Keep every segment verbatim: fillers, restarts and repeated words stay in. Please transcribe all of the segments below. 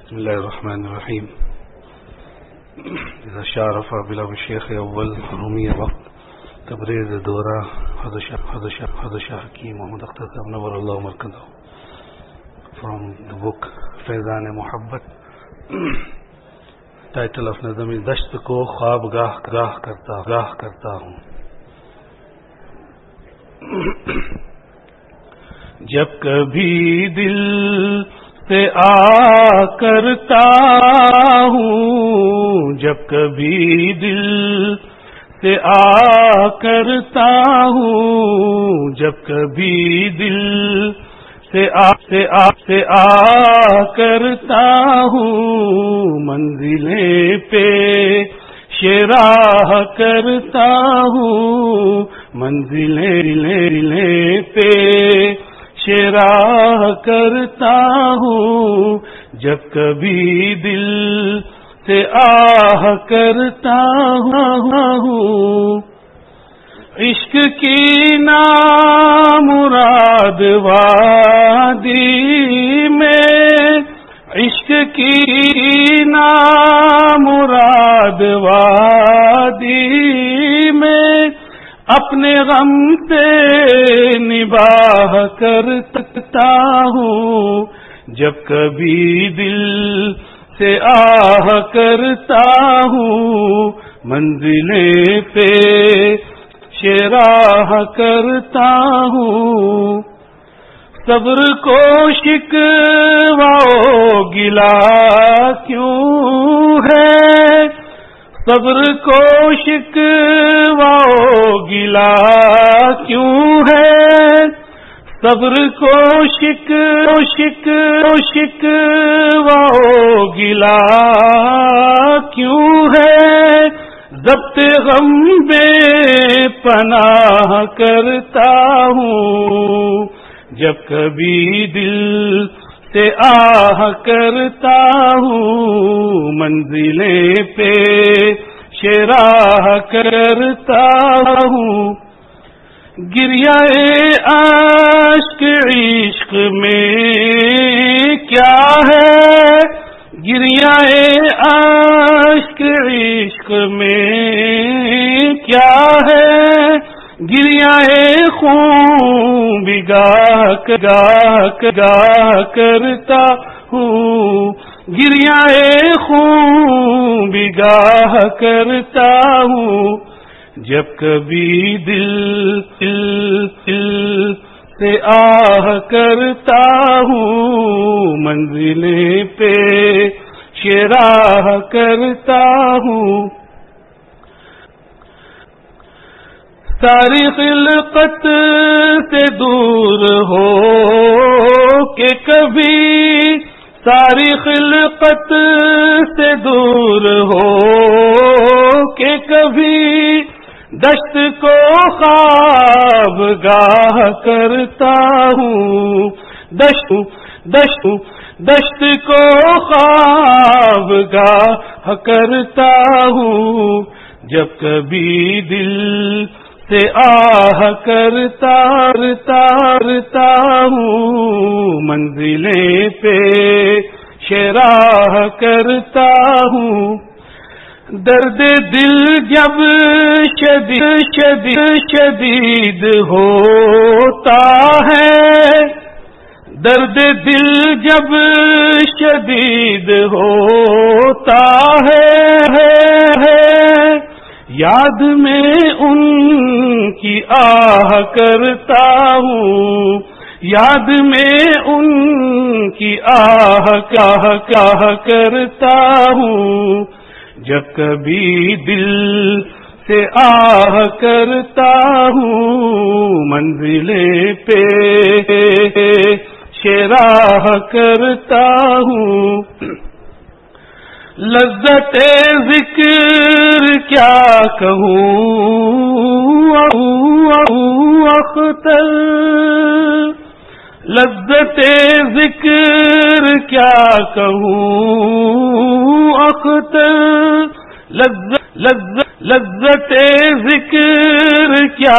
بسم الله الرحمن الرحيم. إذا شارف بلا الشيخ أول رومية وقت تبريز دورة هذا شيخ هذا شيخ هذا شيخ حكيم محمد اختر صاحب نور الله مرکزه from the book فیضان محبت. ٹائٹل اف نظم دشت کو خواب گاہ گاہ کرتا گاہ کرتا ہوں. جب کبھی دل سے آ کرتا ہوں جب کبھی دل سے آ کرتا ہوں جب کبھی دل سے آ سے آ سے آ کرتا ہوں منزلیں پہ شراہ کرتا ہوں منزلیں پہ شراہ کرتا ہوں جب کبھی دل سے آہ کرتا ہوں. عشق کی نامراد وادی میں عشق کی نامراد وادی میں اپنے غم سے نباہ کرتا ہوں جب کبھی دل سے آہ کرتا ہوں منزلیں پہ شراہ کرتا ہوں. صبر کو شکوہ گلا کیوں ہے صبر کو شکوہ گلا کیوں ہے صبر کو شک شک شکوہ گلا کیوں ہے ضبط غم میں پناہ کرتا ہوں جب کبھی دل سے آہ کرتا ہوں منزلیں پہ شراہ کرتا ہوں. گریہ اشک عشق میں کیا ہے گریہ اشک عشق میں کیا ہے گریہ خون بھی گاہ گاہ گاہ کرتا ہوں گریہ خون بھی گاہ کرتا ہوں جب کبھی دل دل دل سے آہ کرتا ہوں منزلیں پہ شراہ کرتا ہوں. ساری خلقت سے دور ہو کہ کبھی ساری خلقت سے دور ہو کہ کبھی دشت کو خواب گاہ کرتا ہوں دشت دشت دشت کو خواب گاہ کرتا ہوں جب کبھی دل سے آہ کرتا کرتا ہوں منزلیں پہ شراہ کرتا ہوں. درد دل جب شدید شدید شدید ہوتا ہے درد دل جب شدید ہوتا ہے یاد میں ان کی آہ کرتا ہوں یاد میں ان کی آہ کاہ کاہ کرتا ہوں جب کبھی دل سے آہ کرتا ہوں منزلیں پہ شراہ کرتا ہوں. لذت ذکر کیا کہوں اختر لذت ذکر کیا کہوں اختر لذت لذت لذت ذکر کیا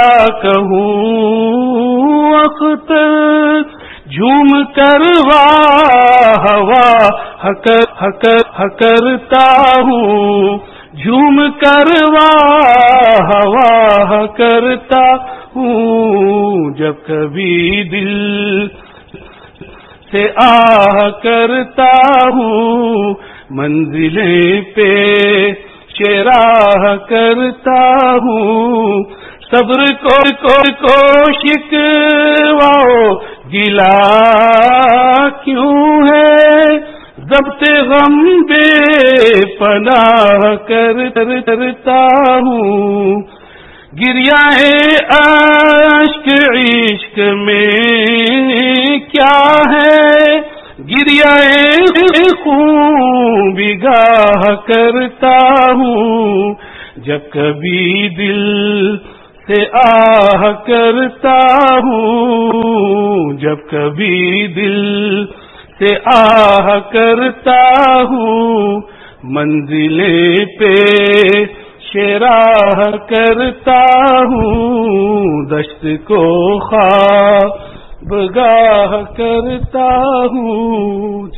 کہوں اختر جھوم کر واہ ہوا حکر کرتا ہوں جھوم کر واہ واہ کرتا ہوں جب کبھی دل سے آہ کرتا ہوں منزلیں پہ شراہ کرتا ہوں صبر کو کو کو شکواؤ گلا کیوں ہے ضبط غم بے پناہ کرتا ہوں گریہ اشک عشق میں کیا ہے گریہ خون بگاہ کرتا ہوں جب کبھی دل سے آہ کرتا ہوں جب کبھی دل سے آہ کرتا ہوں منزلیں پہ شراہ کرتا ہوں دشت کو خوابگاہ کرتا ہوں.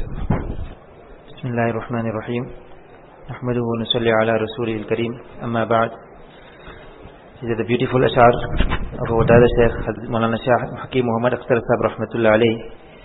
بسم اللہ الرحمن الرحیم نحمده ونصلی علی رسوله الکریم اما بعد. These are the beautiful ashar of our Dada Shaykh Maulana Shah Hakim Muhammad Akhtar Sahib Rahmatullah alayhi,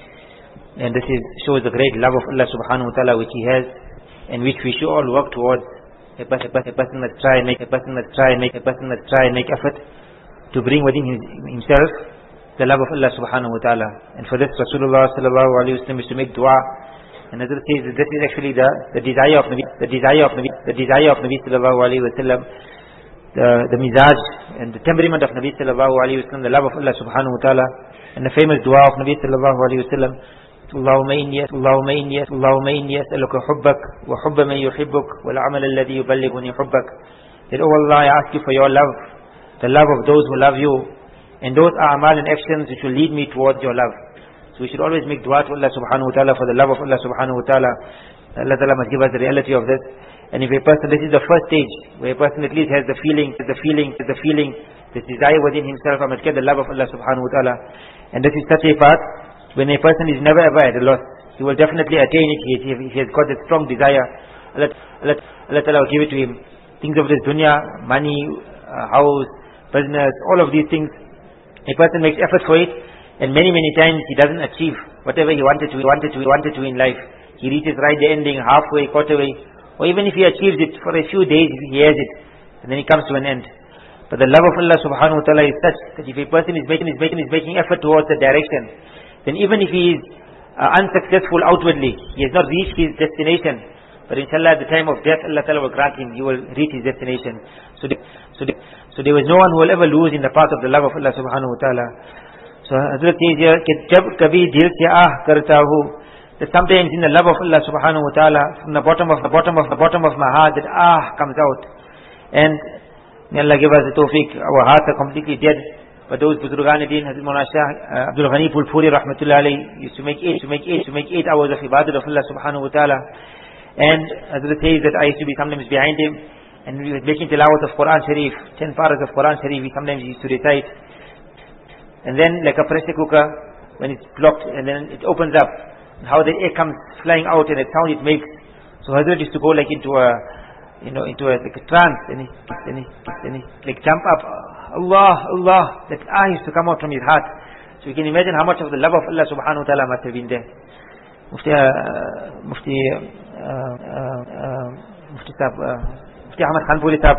and this is, shows the great love of Allah subhanahu wa ta'ala which He has, and which we should all work towards. A person, a person that try and make a person that try and make a person that try and make effort to bring within his, himself the love of Allah subhanahu wa ta'ala. And for this Rasulullah sallallahu alayhi wa sallam is to make dua. And as it says, this is actually the, the desire of Nabi, the desire of Nabi, the desire of Nabi sallallahu alayhi wa sallam, the, the mizaj and the temperament of Nabi sallallahu alayhi wa sallam, the love of Allah subhanahu wa ta'ala, and the famous dua of Nabi sallallahu alayhi wa sallam, اللهم إني اللهم إني اللهم إني أسألك حبك وحب من يحبك والعمل الذي يبلغني حبك. That, oh Allah, I ask you for your love, the love of those who love you, and those are amal and actions which will lead me towards your love. So we should always make dua to Allah subhanahu wa ta'ala for the love of Allah subhanahu wa ta'ala. Allah ta'ala must give us the reality of this. And if a person, this is the first stage where a person at least has the feeling, the feeling, the feeling, this desire within himself, I must get the love of Allah subhanahu wa ta'ala. And this is such a part when a person is never ever at a loss. He will definitely attain it if he has got a strong desire. Allah, Allah, Allah Ta'ala will give it to him. Things of this dunya, money, uh, house, business, all of these things. A person makes effort for it, and many many times he doesn't achieve whatever he wanted to, wanted to, wanted to in life. He reaches right the ending, halfway, quarter way, or even if he achieves it for a few days, he has it, and then he comes to an end. But the love of Allah subhanahu wa ta'ala is such that if a person is making, is making, is making effort towards the direction, then even if he is uh, unsuccessful outwardly, he has not reached his destination, but inshallah at the time of death, Allah Ta'ala will grant him, he will reach his destination. So the, so, the, so there was no one who will ever lose in the path of the love of Allah subhanahu wa ta'ala. So Hazrat says here, jab kabhi dil se ah karta hu, that sometimes in the love of Allah subhanahu wa ta'ala, from the bottom of the bottom of the bottom of my heart, that ah comes out. And may Allah give us the tawfiq, our hearts are completely dead. But those Buzurgan-e-Din, Hazrat Maulana Shah uh, Abdul Ghani Pulpuri rahmatullah alayhi, used to make eight, to make eight, to make eight hours of ibadat of Allah subhanahu wa ta'ala. And Hazrat says that I used to be sometimes behind him, and we were making tilawat of Quran Sharif, ten paras of Quran Sharif, we sometimes used to recite. And then like a pressure cooker, when it's blocked and then it opens up, and how the air comes flying out and the sound it makes. So Hazrat used to go like into a, you know, into a, like a trance, and he, and he, and he like jump up, Allah, Allah, that ah used to come out from his heart. So you can imagine how much of the love of Allah subhanahu wa ta'ala must have been there. Mufti, uh, Mufti, uh, uh, uh, Mufti Sahib, uh, Mufti Ahmad Khanpuri Sahib,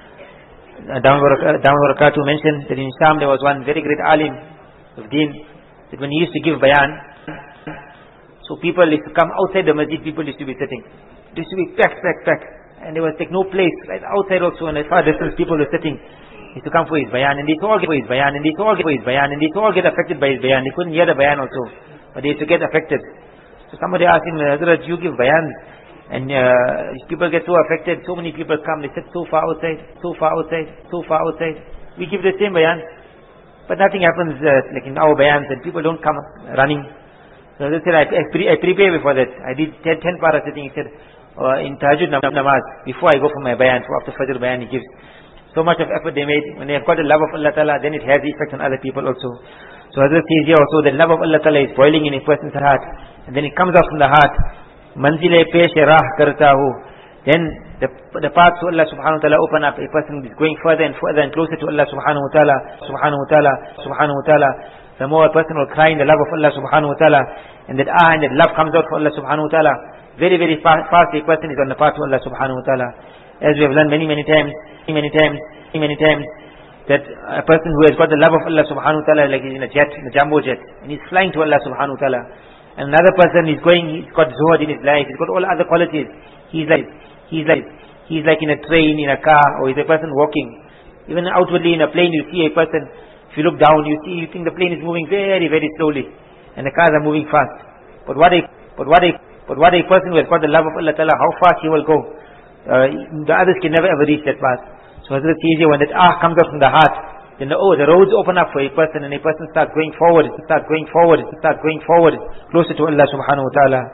Dawud Barakatuh mentioned that in Islam there was one very great alim of deen, that when he used to give bayan, so people used to come outside the masjid, people used to be sitting. It used to be packed, packed, packed. And there was like no place, right outside also, and as far distance people were sitting. He used to come for his bayan, and they used to all get for his bayan, and they used to all get for his bayan, and they used to all get affected by his bayan. They couldn't hear the bayan also, but they used to get affected. So somebody asked him, Hazrat, you give bayan, and uh, people get so affected, so many people come, they sit so far outside, so far outside, so far outside. We give the same bayan, but nothing happens uh, like in our bayans, and people don't come running. So Hazrat said, I, I, pre- I prepare before that. I did ten, ten para sitting. He said, uh, in Tahajjud namaz, before I go for my bayan, for after Fajr bayan, he gives. So much of effort they made. When they have got the love of Allah Ta'ala, then it has the effect on other people also. So Hazrat says here also, the love of Allah Ta'ala is boiling in a person's heart, and then it comes out from the heart, manzile pesh rah karta hu. Then the, the path to Allah subhanahu wa ta'ala open up. A person is going further and further and closer to Allah subhanahu wa ta'ala, subhanahu wa ta'ala, subhanahu wa ta'ala. The more a person will cry in the love of Allah subhanahu wa ta'ala, and that ah and that love comes out for Allah subhanahu wa ta'ala, very very fast, fast a person is on the path to Allah subhanahu wa ta'ala. As we have learned many many times, many times, many times, that a person who has got the love of Allah subhanahu wa ta'ala, like he's in a jet, in a jumbo jet, and he's flying to Allah subhanahu wa ta'ala. And another person is going, he's got zuhud in his life, he's got all other qualities. He's like, he's like, he's like in a train, in a car, or he's a person walking. Even outwardly in a plane, you see a person, if you look down, you see, you think the plane is moving very, very slowly, and the cars are moving fast. But what a, but what a, but what a person who has got the love of Allah ta'ala, how fast he will go. Uh, the others can never ever reach that path. So Hazrat says here, when that ah comes out from the heart, then the, oh, the roads open up for a person, and a person starts going forward, starts going forward, starts going forward, closer to Allah subhanahu wa ta'ala.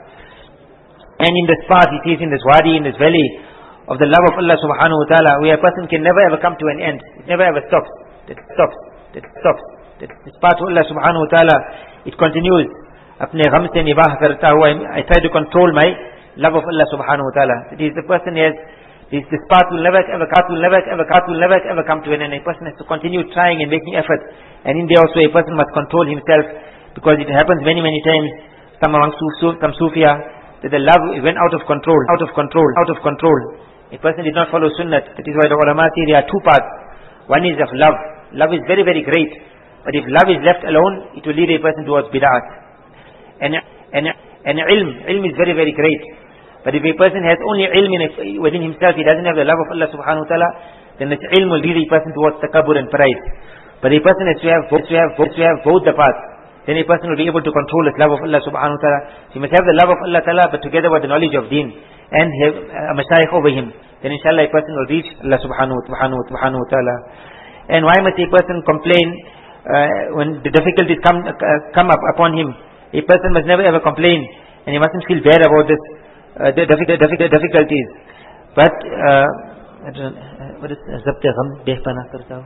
And in this path, he says, in this wadi, in this valley of the love of Allah subhanahu wa ta'ala, where a person can never ever come to an end. It never ever stops. It stops. It stops. It, this path to Allah subhanahu wa ta'ala, it continues. Apne gham se nibah karta hua, I try to control my love of Allah subhanahu wa ta'ala. That is, the person has, this, this path will never ever, path will never ever, path will never ever come to an end. A person has to continue trying and making effort. And in there also a person must control himself, because it happens many many times, some among Suf, some Sufia, that the love went out of control, out of control, out of control. A person did not follow sunnah. That is why the ulama say there are two paths. One is of love. Love is very very great. But if love is left alone, it will lead a person towards bid'at. And, and, and ilm, ilm is very very great. But if a person has only ilm in a, within himself, he doesn't have the love of Allah subhanahu wa ta'ala, then this ilm will lead a person towards takabbur and pride. But a person has to have both, to have both, to have both the paths. Then a person will be able to control his love of Allah subhanahu wa ta'ala. So he must have the love of Allah ta'ala, but together with the knowledge of deen, and have a mashayikh over him. Then inshallah a person will reach Allah subhanahu wa ta'ala. And why must a person complain uh, when the difficulties come, uh, come up upon him? A person must never ever complain, and he mustn't feel bad about this. Uh, the difficult, difficult difficulties, but uh, what is zabte gham behpana karta hu?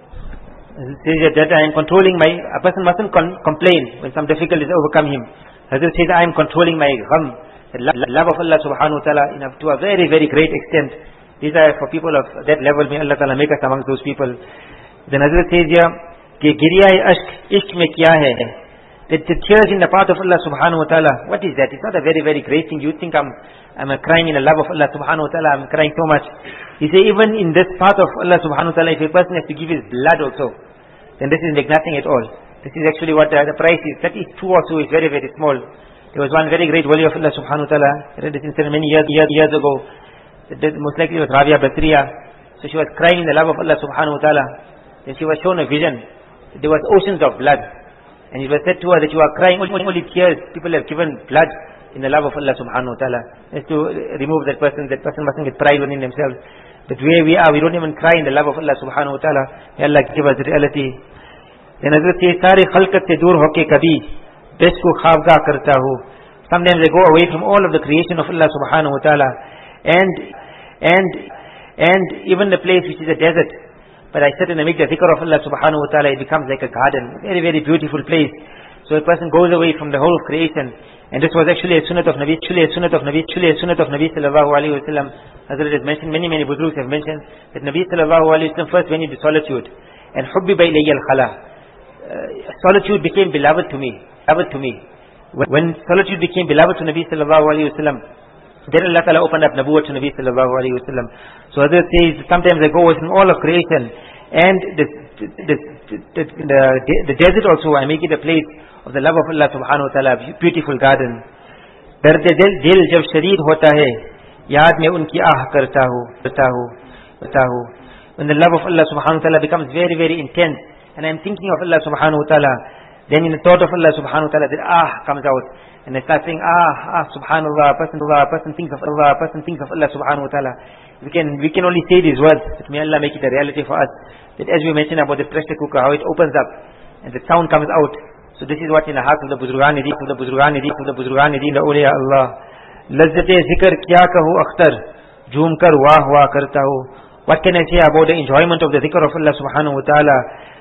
It says that I am controlling my. A person mustn't con- complain when some difficulties overcome him. Hazrat says I am controlling my gham, the love of Allah subhanahu wa taala, enough to a very very great extent. These are for people of that level. May Allah taala make us among those people. Then Hazrat says here, कि गिरिया अश्क इश्क में क्या है? The, the tears in the path of Allah subhanahu wa ta'ala, what is that? It's not a very very great thing. You think I'm I'm crying in the love of Allah subhanahu wa ta'ala, I'm crying so much. He say even in this path of Allah subhanahu wa ta'ala, if a person has to give his blood also, then this is like nothing at all. This is actually what uh, the price is. That is true also, is very very small. There was one very great wali of Allah subhanahu wa ta'ala, I read this incident many years, years, years ago. That most likely was Rabia Basriya. So she was crying in the love of Allah subhanahu wa ta'ala. Then she was shown a vision. There was oceans of blood. And it was said to her that you are crying only, only tears. People have given blood in the love of Allah subhanahu wa ta'ala. Just to remove that person, that person mustn't get pride within themselves. But where we are, we don't even cry in the love of Allah subhanahu wa ta'ala. May Allah give us the reality. Then Hazrat says, Sari khalqat se dur hoke kabhi, bes ko khavgah karta hu. Sometimes they go away from all of the creation of Allah subhanahu wa ta'ala. And, and, and even the place which is a desert, but I sit and I make the dhikr of Allah subhanahu wa ta'ala, it becomes like a garden, very very beautiful place. So a person goes away from the whole of creation. And this was actually a sunnat of Nabi, actually a sunnat of Nabi, actually a sunnat of Nabi sallallahu alayhi wa sallam. Hazrat has mentioned, many many budruks have mentioned, that Nabi sallallahu alayhi wa sallam first went into solitude. And hubbiba ilayya al-khala. Solitude became beloved to me, beloved to me. When, when solitude became beloved to Nabi sallallahu alayhi wa sallam, then Allah Ta'ala opened up Nabuwwat to Nabi sallallahu alayhi wa sallam. So Hazrat says, sometimes I go away from all of creation, and the, the, the, the, the desert also, I make it a place of the love of Allah subhanahu wa ta'ala, beautiful garden. Dard dil jab shadeed hota hai, yaad mein unki ah karta hu, karta hu, karta hu. When the love of Allah subhanahu wa ta'ala becomes very very intense, and I am thinking of Allah subhanahu wa ta'ala, then in the thought of Allah subhanahu wa ta'ala, that ah comes out. And I start saying, ah, ah, subhanallah, person, Allah, person thinks of Allah, person thinks of Allah subhanahu wa ta'ala. We can, we can only say these words, but may Allah make it a reality for us. That as we mentioned about the pressure cooker, how it opens up, and the sound comes out. So this is what in the heart of the Buzurgan Nidi, of the Buzurgan Nidi, of the Buzurgan Nidi, the awliya Allah. Lazzate zikr kya kahu akhtar, jhoom kar wah wah karta hu. What can I say about the enjoyment of the zikr of Allah subhanahu wa ta'ala?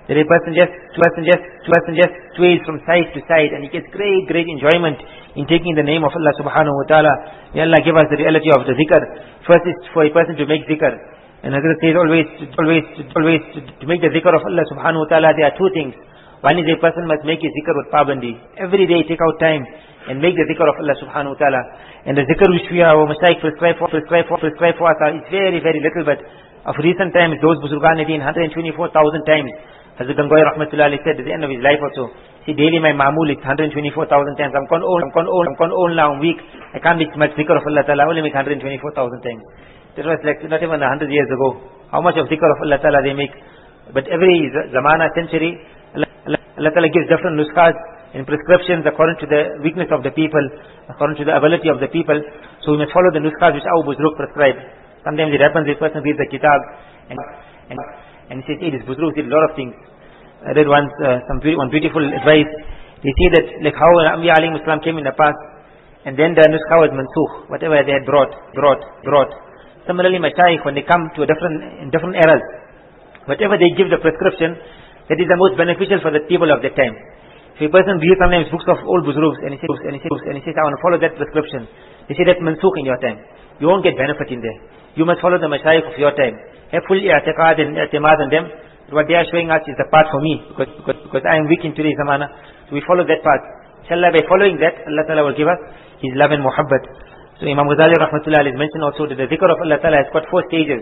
That a person just, person just, person just sways from side to side and he gets great, great enjoyment in taking the name of Allah subhanahu wa ta'ala. May Allah give us the reality of the zikr. First is for a person to make zikr. And Hazrat says always, always, always to make the zikr of Allah subhanahu wa ta'ala, there are two things. One is a person must make his zikr with pabandi. Every day take out time and make the zikr of Allah subhanahu wa ta'ala. And the zikr which we are, our mashaykh prescribe for, prescribe for, prescribe for us is very, very little, but of recent times, those Buzurgan had been one hundred twenty-four thousand times. Hazrat Gangoy Rahmatullah said at the end of his life also, see, daily my mamul is one hundred twenty-four thousand times. I'm gone old, I'm gone old, I'm gone old now, I'm weak. I can't make much zikr of Allah Ta'ala, I only make one hundred twenty-four thousand times. That was like not even one hundred years ago. How much of zikr of Allah Ta'ala they make? But every zamana, century, Allah, Allah, Allah Ta'ala gives different nuskhas and prescriptions according to the weakness of the people, according to the ability of the people. So we must follow the nuskhas which our Buzruk prescribe. Sometimes it happens, a person reads the kitab and, and, and he says, hey, this Buzruk did a lot of things. I read once uh, some one beautiful advice. They say that like how Anbiya alayhi Islam came in the past, and then the nuskha was mansukh, whatever they had brought, brought, brought. Similarly, Mashaykh, when they come to a different, in different eras, whatever they give the prescription, that is the most beneficial for the people of that time. If a person reads sometimes books of old Buzrugs, and he says, and he says, and he says, I want to follow that prescription, they say that's mansukh in your time. You won't get benefit in there. You must follow the Mashaykh of your time. Have full i'tiqad and i'timad on them. What they are showing us is the path for me, because, because, because I am weak in today's zamana. So we follow that path. Inshallah, by following that, Allah Ta'ala will give us His love and muhabbat. So Imam Ghazali Rahmatullah has mentioned also that the zikr of Allah Ta'ala has got four stages.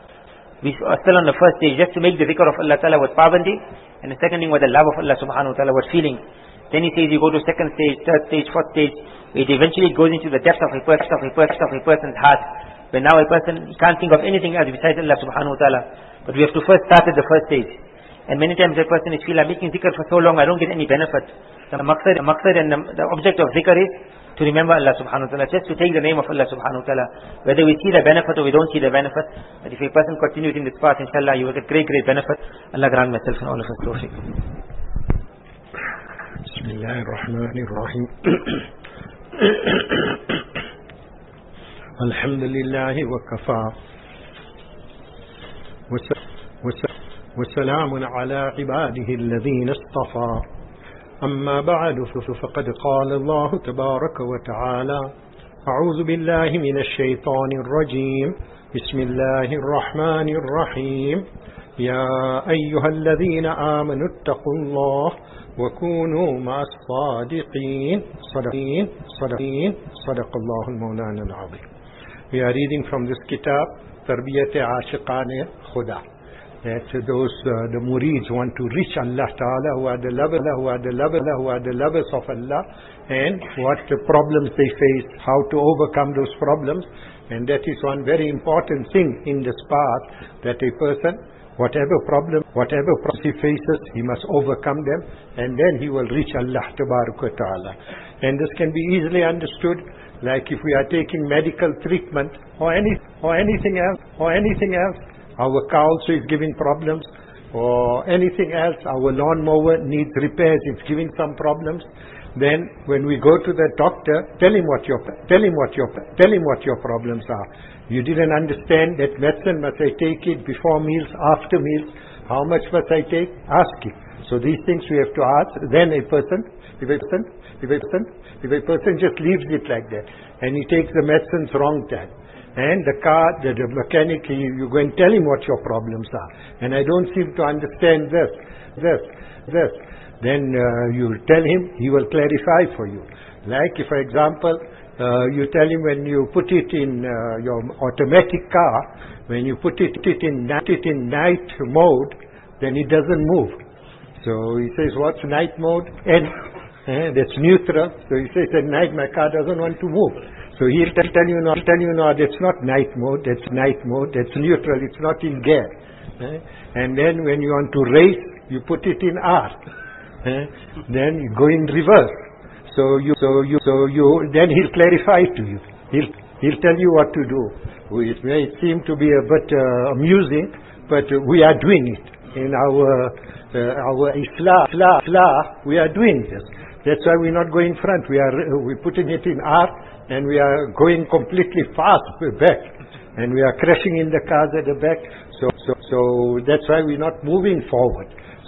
We are still on the first stage, just to make the zikr of Allah Ta'ala with pabandi, and the second thing with the love of Allah Subhanahu wa Ta'ala, with feelings. Then he says you go to second stage, third stage, fourth stage, it eventually goes into the depth of a person, of a person, of a person's heart. But now a person can't think of anything else besides Allah Subhanahu wa Ta'ala. But we have to first start at the first stage. And many times a person is feel, I'm making zikr for so long, I don't get any benefit. The maqsad, the maqsad and the, the object of zikr is to remember Allah Subhanahu wa Ta'ala, just to take the name of Allah Subhanahu wa Ta'ala. Whether we see the benefit or we don't see the benefit, but if a person continues in this path, inshallah, you will get great, great benefit. Allah grant myself and all of us tawfiq. Bismillahir Rahmanir Rahim. Alhamdulillahi wa kafa. وسلام على عباده الذين اصطفى أما بعد فقد قال الله تبارك وتعالى أعوذ بالله من الشيطان الرجيم بسم الله الرحمن الرحيم يا أيها الذين آمنوا اتقوا الله وكونوا مع الصادقين صدقين صدقين صدق الله المولانا العظيم. We are reading from this kitab Tarbiyat Ashiqan Khuda. That those uh, the murids want to reach Allah Ta'ala, who are the lovers, who are the lovers, who are the lovers of Allah, and what the problems they face, how to overcome those problems. And that is one very important thing in this path, that a person, whatever problem, whatever problem he faces, he must overcome them, and then he will reach Allah Ta'ala. And this can be easily understood, like if we are taking medical treatment or any or anything else or anything else. Our car also is giving problems, or anything else, our lawnmower needs repairs, it's giving some problems. Then when we go to the doctor, tell him what your tell him what your tell him what your problems are. You didn't understand that medicine, must I take it before meals, after meals? How much must I take? Ask him. So these things we have to ask. Then a person, if a person, if a person, if a person just leaves it like that, and he takes the medicines wrong time. And the car, the, the mechanic, he, you go and tell him what your problems are. And I don't seem to understand this, this, this. Then uh, you tell him, he will clarify for you. Like, if, for example, uh, you tell him when you put it in uh, your automatic car, when you put it, it, in, put it in night mode, then it doesn't move. So he says, what's night mode? And eh, that's neutral. So he says, at night my car doesn't want to move. So he'll tell you no, tell you no, that's not night mode, that's night mode, that's neutral, it's not in gear. Eh? And then when you want to race, you put it in R. Eh? Then you go in reverse. So you, so you, so you, then he'll clarify to you. He'll, he'll tell you what to do. It may seem to be a bit uh, amusing, but uh, we are doing it in our uh, our Islah, Islah, Islah. We are doing this. That's why we're not going front. We are uh, we're putting it in R. And we are going completely fast back, and we are crashing in the cars at the back. So, so, so that's why we're not moving forward.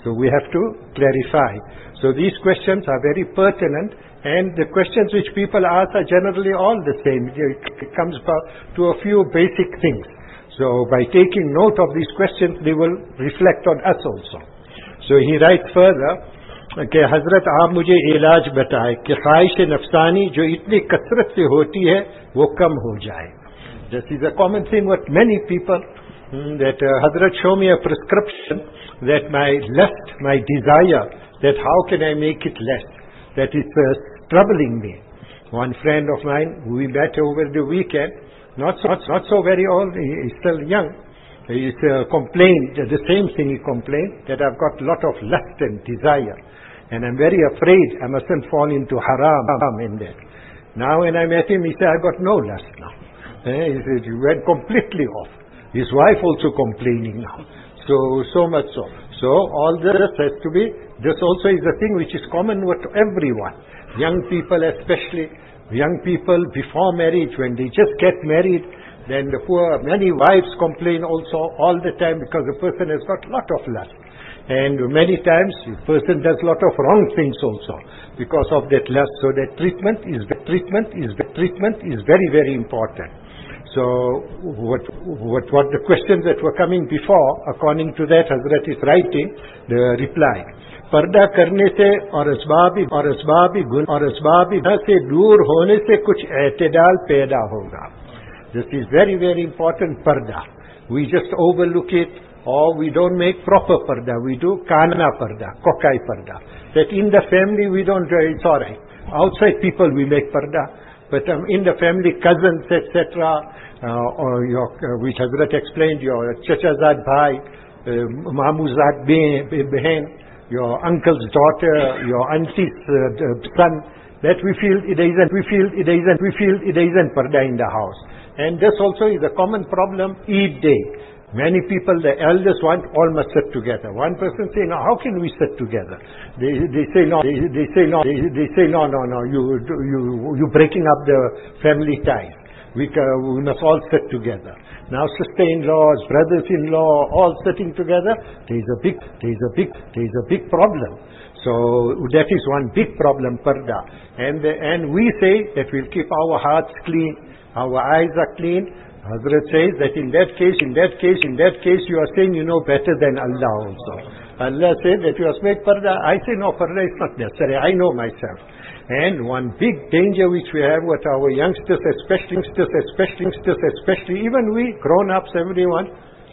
So we have to clarify. So these questions are very pertinent, and the questions which people ask are generally all the same. It comes to a few basic things. So by taking note of these questions, they will reflect on us also. So he writes further, कि हजरत आप मुझे इलाज बताए कि ख्वाहिश नफसानी जो इतनी कसरत से होती है वो कम हो जाए. This is a common thing with many people, that uh, Hazrat show me a prescription that my lust, my desire, that how can I make it less, that is uh, troubling me. One friend of mine, we met over the weekend, not so, not so very old, he is still young. He uh, complained, the same thing he complained, that I've got a lot of lust and desire. And I'm very afraid I mustn't fall into haram in that. Now when I met him, he said, I've got no lust now. Eh, he said, you went completely off. His wife also complaining now. So, so much so. So all this has to be, this also is a thing which is common with everyone. Young people especially, young people before marriage, when they just get married, then the poor, many wives complain also all the time because the person has got a lot of lust. And many times the person does a lot of wrong things also because of that lust. So that treatment is treatment is treatment is very very important. So what what what the questions that were coming before, according to that, Hazrat is writing the reply. पर्दा करने से और असबाबी और असबाबी गुन और असबाबी गुनाह से दूर होने से कुछ एतदाल पैदा होगा. This is very very important. Parda, we just overlook it, or we don't make proper parda. We do kana parda, kokai parda. That in the family we don't do, it's all right. Outside people we make parda, but um, in the family, cousins, et cetera, uh, or your, uh, which Hazrat explained, your chachazad bhai, uh, mamuzad behen, your uncle's daughter, your auntie's uh, son, that we feel it isn't, we feel it isn't, we feel it isn't parda in the house. And this also is a common problem. Eid day, many people, the eldest one, all must sit together. One person say, no, how can we sit together? They they say no. They, they say no. They, they say no, no, no. You you you breaking up the family ties. We uh, we must all sit together. Now sister-in-laws, brothers-in-law, all sitting together. There is a big, there is a big, there is a big problem. So that is one big problem, parda. And and we say that we'll keep our hearts clean, our eyes are clean. Hazrat says that in that case, in that case, in that case, you are saying you know better than Allah also. Allah says that you must make parda. I say no, parda is not necessary. I know myself. And one big danger which we have with our youngsters, especially, youngsters, especially, youngsters, especially, even we, grown-ups, everyone,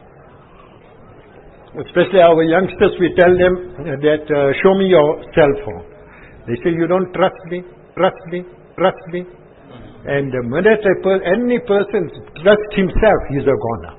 especially our youngsters, we tell them that uh, show me your cell phone. They say you don't trust me, trust me, trust me. And the minute a per any person trusts himself, he is a goner.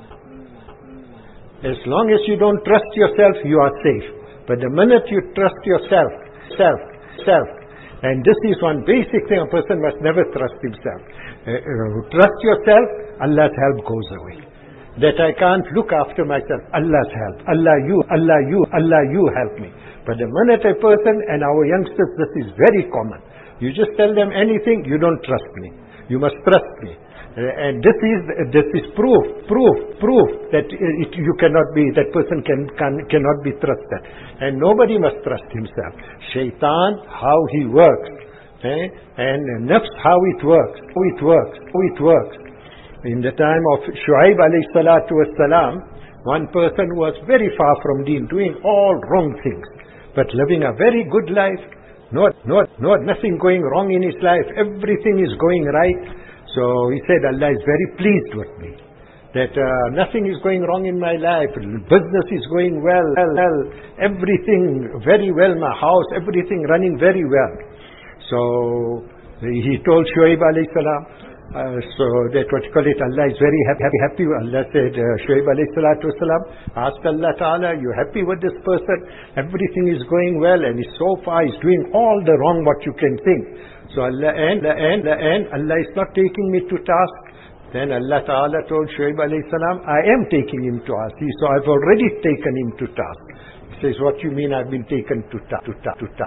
As long as you don't trust yourself, you are safe. But the minute you trust yourself, self, self, and this is one basic thing, a person must never trust himself. Uh, uh, trust yourself, Allah's help goes away. That I can't look after myself, Allah's help. Allah you, Allah you, Allah you help me. But the minute a person, and our youngsters, this is very common. You just tell them anything, you don't trust me. You must trust me. Uh, and this is this is proof, proof, proof that it, you cannot be, that person can, can cannot be trusted. And nobody must trust himself. Shaitan, how he works. Eh? And nafs, how it works. How it works. How it works. In the time of Shu'aib alayhi salatu wassalam, one person was very far from deen, doing all wrong things, but living a very good life. Not, not, not, nothing going wrong in his life. Everything is going right. So he said, Allah is very pleased with me. That uh, nothing is going wrong in my life. Business is going well, well, well. Everything very well. My house, everything running very well. So he told Shu'aib alayhi salam, Uh, so that what you call it, Allah is very happy. happy, happy. Allah said, uh, Shu'aib alayhi salatu wasalam, ask Allah Ta'ala, you happy with this person? Everything is going well, and he's so far, he's doing all the wrong what you can think. So Allah, and, and, and Allah is not taking me to task. Then Allah Ta'ala told Shu'aib alayhi salam, I am taking him to task. So I've already taken him to task. He says, what you mean I've been taken to, ta to, ta to task?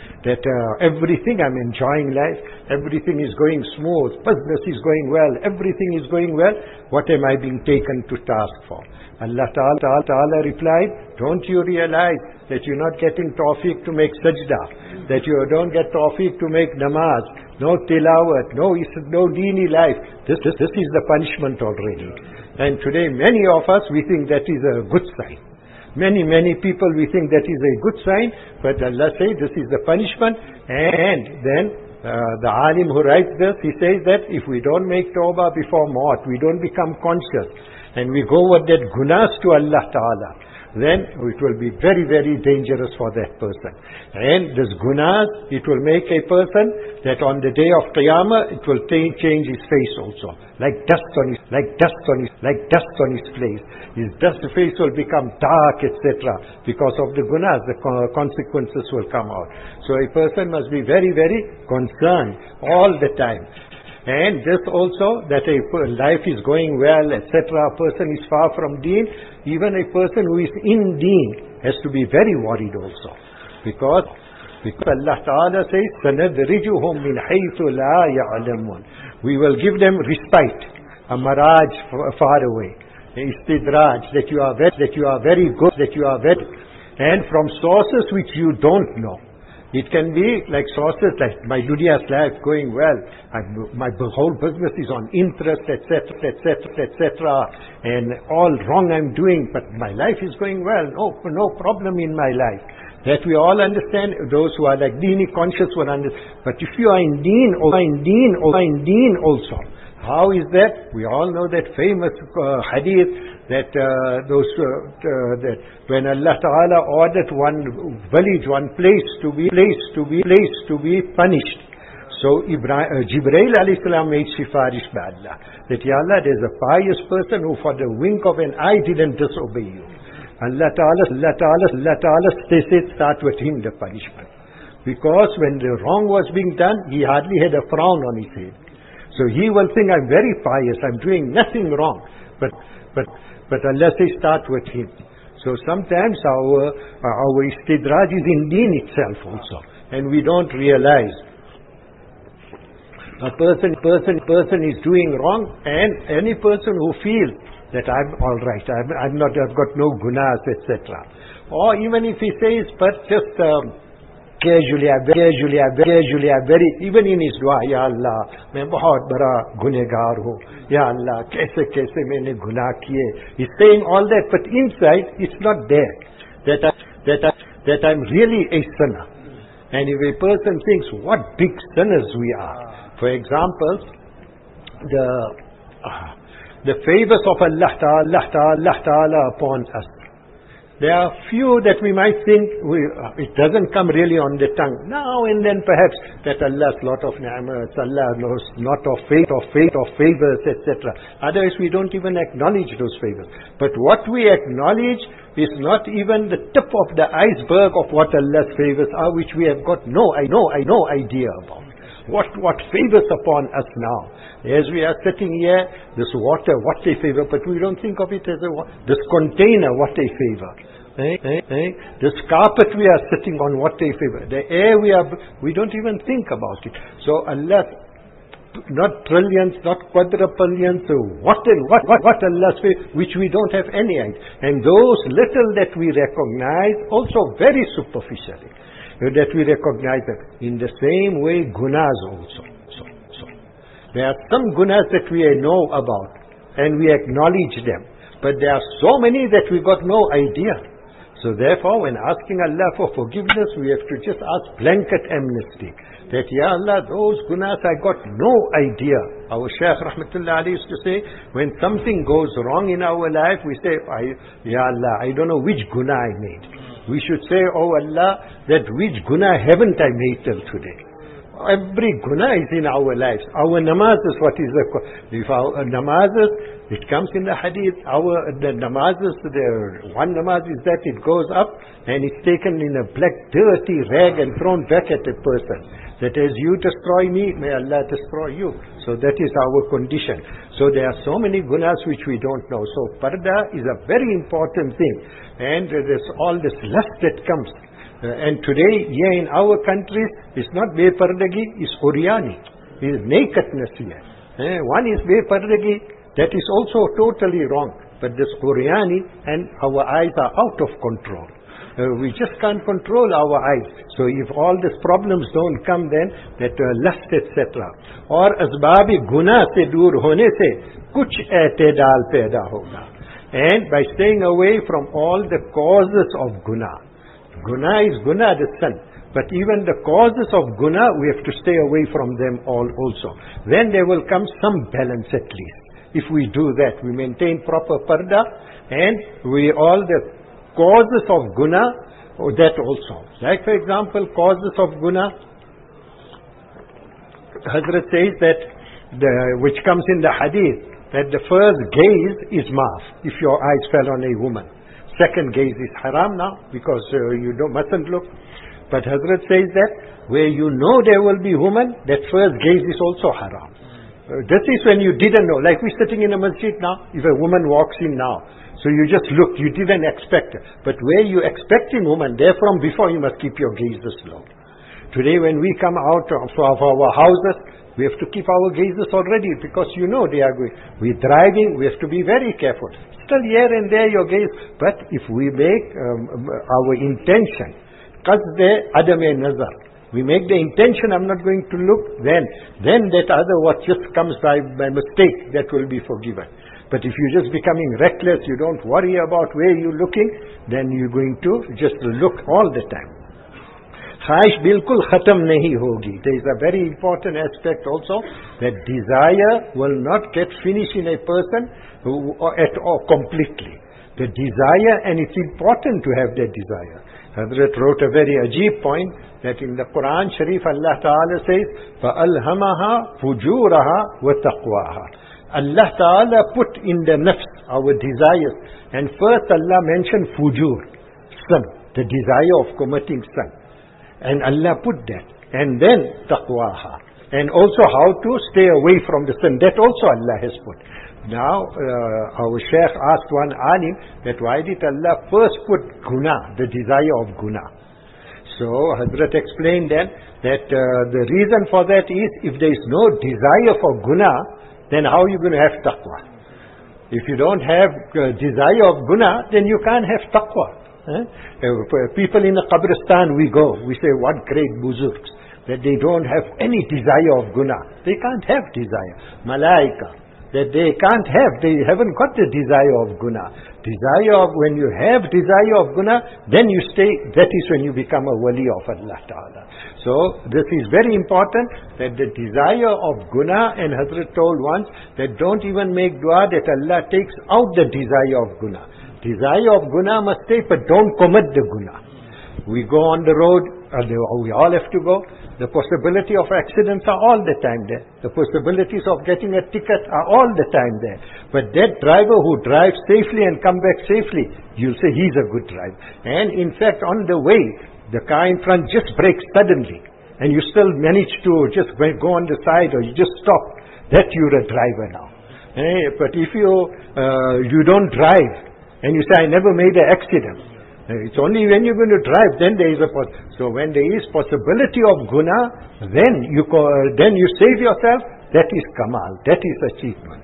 that uh, everything, I'm enjoying life, everything is going smooth, business is going well, everything is going well, what am I being taken to task for? Allah Ta'ala, Ta'ala replied, don't you realize that you're not getting tawfiq to make sajda, that you don't get tawfiq to make namaz, no tilawat, no, no deeni life. This, this, this is the punishment already. And today many of us, we think that is a good sign. Many, many people, we think that is a good sign, but Allah says this is the punishment. And then uh, the alim who writes this, he says that if we don't make tawbah before maut, we don't become conscious, and we go with that gunas to Allah Ta'ala, then it will be very, very dangerous for that person. And this gunas, it will make a person that on the day of Qiyamah, it will change his face also. Like dust on his, like dust on his, like dust on his face. His dust face will become dark, et cetera. Because of the gunas, the consequences will come out. So a person must be very, very concerned all the time. And this also, that a life is going well, et cetera. A person is far from deen. Even a person who is in deen has to be very worried also. Because, because Allah Ta'ala says, سَنَدْرِجُهُمْ مِنْ حَيْثُ لَا يَعْلَمُونَ. We will give them respite, a mirage far away, istidraj, that you are very, that you are very good, that you are very, and from sources which you don't know. It can be like sources like my Duniya's life going well, I'm, my whole business is on interest, et cetera, et cetera, et cetera, and all wrong I'm doing, but my life is going well, no, no problem in my life. That we all understand, those who are like deeni conscious will understand. But if you are in deen, or in deen, or in deen also, how is that? We all know that famous uh, hadith that uh, those uh, uh, that when Allah Ta'ala ordered one village, one place to be place to be place to be punished. So Ibrahim, uh, Jibreel alayhi salam made shifarish by Allah that Ya Allah, there's a pious person who for the wink of an eye didn't disobey you. Allah Ta'ala, Allah Ta'ala, Allah Ta'ala said start with him the punishment, because when the wrong was being done, he hardly had a frown on his head. So he will think, I'm very pious, I'm doing nothing wrong. But but but Allah says start with him. So sometimes our our istidraj is in deen itself also, and we don't realize. A person person person is doing wrong, and any person who feels that I'm all right, I'm, I'm not, I've got no gunas, et cetera. Or even if he says, but just um, casually, casually, casually, very, even in his dua, Ya Allah, मैं बहुत बड़ा गुनहगार हूँ, Ya Allah, कैसे कैसे मैंने गुनाह किए. He's saying all that, but inside it's not there. That I, that I, that I'm really a sinner. And if a person thinks what big sinners we are, for example, the uh, the favors of Allah Ta'ala, Allah Ta'ala, Allah Ta'ala upon us. There are few that we might think we, uh, it doesn't come really on the tongue. Now and then perhaps that Allah's lot of ni'mas, Allah knows not of faith, of faith, of favors, et cetera. Otherwise we don't even acknowledge those favors. But what we acknowledge is not even the tip of the iceberg of what Allah's favors are, which we have got no, I know, I no idea about. What what favors upon us now? As we are sitting here, this water, what a favor, but we don't think of it as a this container, what a favor. Eh, eh, eh. This carpet we are sitting on, what a favor. The air we are, we don't even think about it. So Allah, not trillions, not quadrillions, so what what what what Allah's favor, which we don't have any idea. And those little that we recognize, also very superficially, that we recognize them. In the same way, gunas also. So, so. There are some gunas that we know about, and we acknowledge them. But there are so many that we got no idea. So therefore, when asking Allah for forgiveness, we have to just ask blanket amnesty. That, Ya Allah, those gunas I got no idea. Our Shaykh Rahmatullah Ali used to say, when something goes wrong in our life, we say, I, Ya Allah, I don't know which guna I made. We should say, oh Allah, that which guna haven't I made till today? Every guna is in our lives. Our namazes, what is the, if our namazes, it comes in the hadith, our, the namazes, the one namaz is that it goes up and it's taken in a black dirty rag and thrown back at a person. That as you destroy me, may Allah destroy you. So that is our condition. So there are so many gunas which we don't know. So parda is a very important thing. And there's all this lust that comes. Uh, and today, here in our countries, it's not Bepardagi, it's Oriani. It's nakedness here. Uh, one is Bepardagi, that is also totally wrong. But this Oriani, and our eyes are out of control. Uh, we just can't control our eyes. So if all these problems don't come, then that uh, lust, et cetera. Or asbab-e guna se dur hone se kuch i'tidal paida hoga. And by staying away from all the causes of guna. Guna is guna, the sin. But even the causes of guna, we have to stay away from them all also. Then there will come some balance at least. If we do that, we maintain proper parda, and we all the causes of guna, oh, that also. Like for example, causes of guna, Hazrat says that, the, which comes in the hadith, that the first gaze is maaf, if your eyes fell on a woman. Second gaze is haram now, because uh, you don't, mustn't look. But Hazrat says that, where you know there will be woman, that first gaze is also haram. Uh, this is when you didn't know. Like we're sitting in a masjid now, if a woman walks in now, so you just look, you didn't expect it. But where you expecting woman, therefrom before you must keep your gazes low. Today when we come out of, of our houses, we have to keep our gazes already, because you know they are going. We're driving, we have to be very careful. Still here and there your gaze. But if we make um, our intention, qasd adame nazar, we make the intention, I'm not going to look, then, then that other what just comes by, by mistake, that will be forgiven. But if you're just becoming reckless, you don't worry about where you're looking, then you're going to just look all the time. Khaish bilkul khatam nahi hogi. There is a very important aspect also, that desire will not get finished in a person who, at all completely. The desire, and it's important to have that desire. Hazrat wrote a very ajib point, that in the Quran Sharif Allah Ta'ala says, فَأَلْهَمَهَا فُجُورَهَا وَتَقْوَاهَا. Allah Ta'ala put in the nafs, our desires. And first Allah mentioned fujur, sin, the desire of committing sin. And Allah put that. And then taqwaha. And also how to stay away from the sin. That also Allah has put. Now, uh, our Shaykh asked one alim that why did Allah first put guna, the desire of guna? So Hazrat explained then that uh, the reason for that is, if there is no desire for guna, then how are you going to have taqwa? If you don't have uh, desire of guna, then you can't have taqwa. Eh? Uh, people in the qabristan, we go, we say, what great buzurgs, that they don't have any desire of guna. They can't have desire. Malaika, that they can't have, they haven't got the desire of guna. Desire of, when you have desire of guna, then you stay, that is when you become a wali of Allah Ta'ala. So, this is very important, that the desire of guna, and Hazrat told once, that don't even make dua that Allah takes out the desire of guna. Desire of guna must stay, but don't commit the guna. We go on the road, we all have to go. The possibility of accidents are all the time there. The possibilities of getting a ticket are all the time there. But that driver who drives safely and come back safely, you'll say he's a good driver. And in fact, on the way, the car in front just brakes suddenly, and you still manage to just go on the side, or you just stop. That you're a driver now. Eh? But if you uh, you don't drive, and you say, I never made an accident, it's only when you're going to drive, then there is a poss- so when there is possibility of guna, then you co- then you save yourself. That is kamal, that is achievement.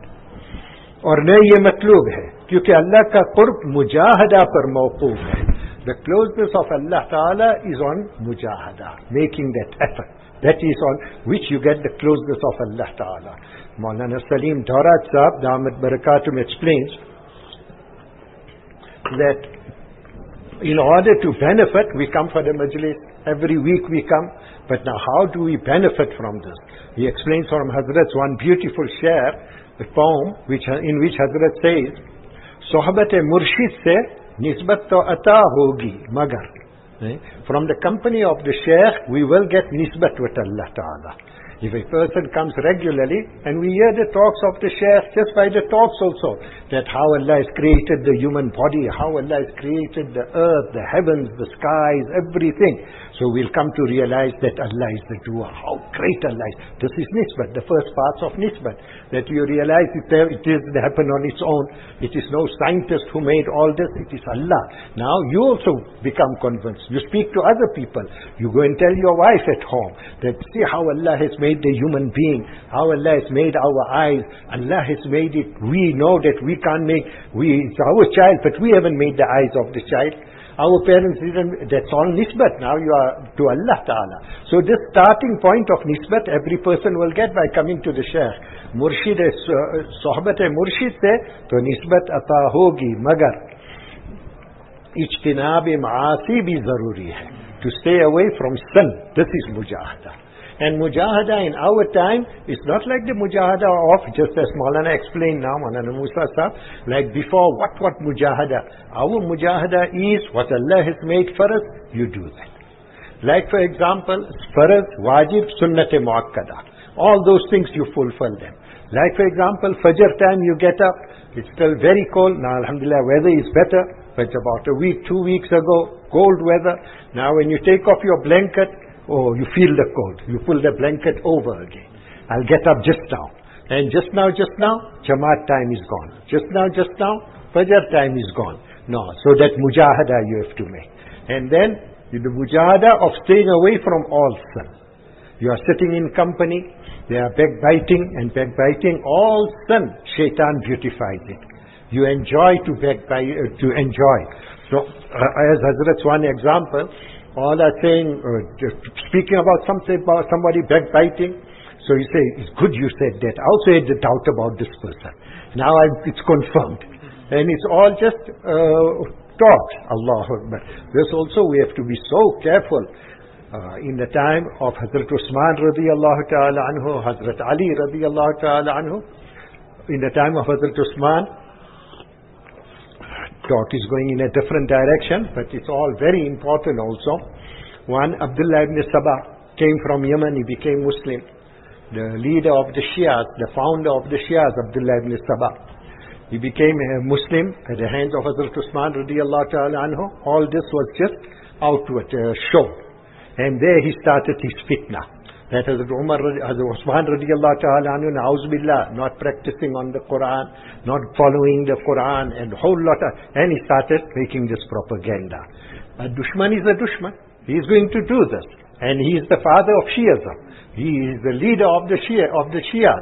और न ये मतलब है, क्योंकि अल्लाह का कुर्ब मुजाहदा पर मौकूफ है. The closeness of Allah Ta'ala is on mujahada, making that effort. That is on which you get the closeness of Allah Ta'ala. Maulana Salim Daurat Sahab, Damat Barakatum, explains that in order to benefit, we come for the majlis, every week we come, but now how do we benefit from this? He explains from Hazrat's one beautiful share, a poem which, in which Hazrat says, Sohbat-e-Murshid se nisbat to ata hogi magar. From the company of the Shaykh, we will get nisbat with Allah Ta'ala. If a person comes regularly, and we hear the talks of the Shaykh just by the talks also, that how Allah has created the human body, how Allah has created the earth, the heavens, the skies, everything. So we'll come to realize that Allah is the doer, how great Allah is. This is Nisbat, the first parts of Nisbat. That you realize it, it doesn't happen on its own. It is no scientist who made all this, it is Allah. Now you also become convinced. You speak to other people. You go and tell your wife at home that see how Allah has made the human being, how Allah has made our eyes. Allah has made it. We know that we can't make, we, it's our child, but we haven't made the eyes of the child. Our parents didn't, that's all Nisbat. Now you are to Allah Ta'ala. So this starting point of Nisbat, every person will get by coming to the Shaykh. Murshid hai, sohbat hai Murshid se, to Nisbat ata hogi, magar ijtinab-e ma'asi bhi zaruri hai. To stay away from sin. This is mujahada. And mujahada in our time is not like the mujahada of, just as Maulana explained now, Maulana Musa Sahab, like before, what, what mujahada? Our mujahada is what Allah has made for us, you do that. Like for example, faraz, wajib, sunnat-e muakkada. All those things you fulfill them. Like for example, Fajr time you get up, it's still very cold, now alhamdulillah weather is better, but about a week, two weeks ago, cold weather. Now when you take off your blanket, oh, you feel the cold. You pull the blanket over again. I'll get up just now. And just now, just now, Jamaat time is gone. Just now, just now, Fajr time is gone. No, so that mujahada you have to make. And then, the mujahada of staying away from all sin. You are sitting in company, they are backbiting, and backbiting, all sin, shaitan beautifies it. You enjoy to backbite, uh, to enjoy. So, uh, as Hazrat's one example, all are saying, uh, speaking about something about somebody backbiting. So you say, it's good you said that. I also had the doubt about this person. Now I, it's confirmed. And it's all just uh, talks. Allahu Akbar. This also we have to be so careful. Uh, in the time of Hazrat Usman radiyallahu ta'ala anhu, Hazrat Ali radiyallahu ta'ala anhu, in the time of Hazrat Usman, talk is going in a different direction, but it's all very important also. One, Abdullah ibn Sabah came from Yemen, he became Muslim. The leader of the Shias, the founder of the Shias, Abdullah ibn Sabah. He became a Muslim at the hands of Hazrat Usman radiyallahu ta'ala anhu. All this was just outward uh, show. And there he started his fitna. That Hazrat Umar, Hazrat Usman radiyallahu ta'ala anhu, na'uzubillah, not practicing on the Quran, not following the Quran, and a whole lot of, and he started making this propaganda. A dushman is a dushman. He is going to do this. And he is the father of Shiism. He is the leader of the Shia, of the Shia.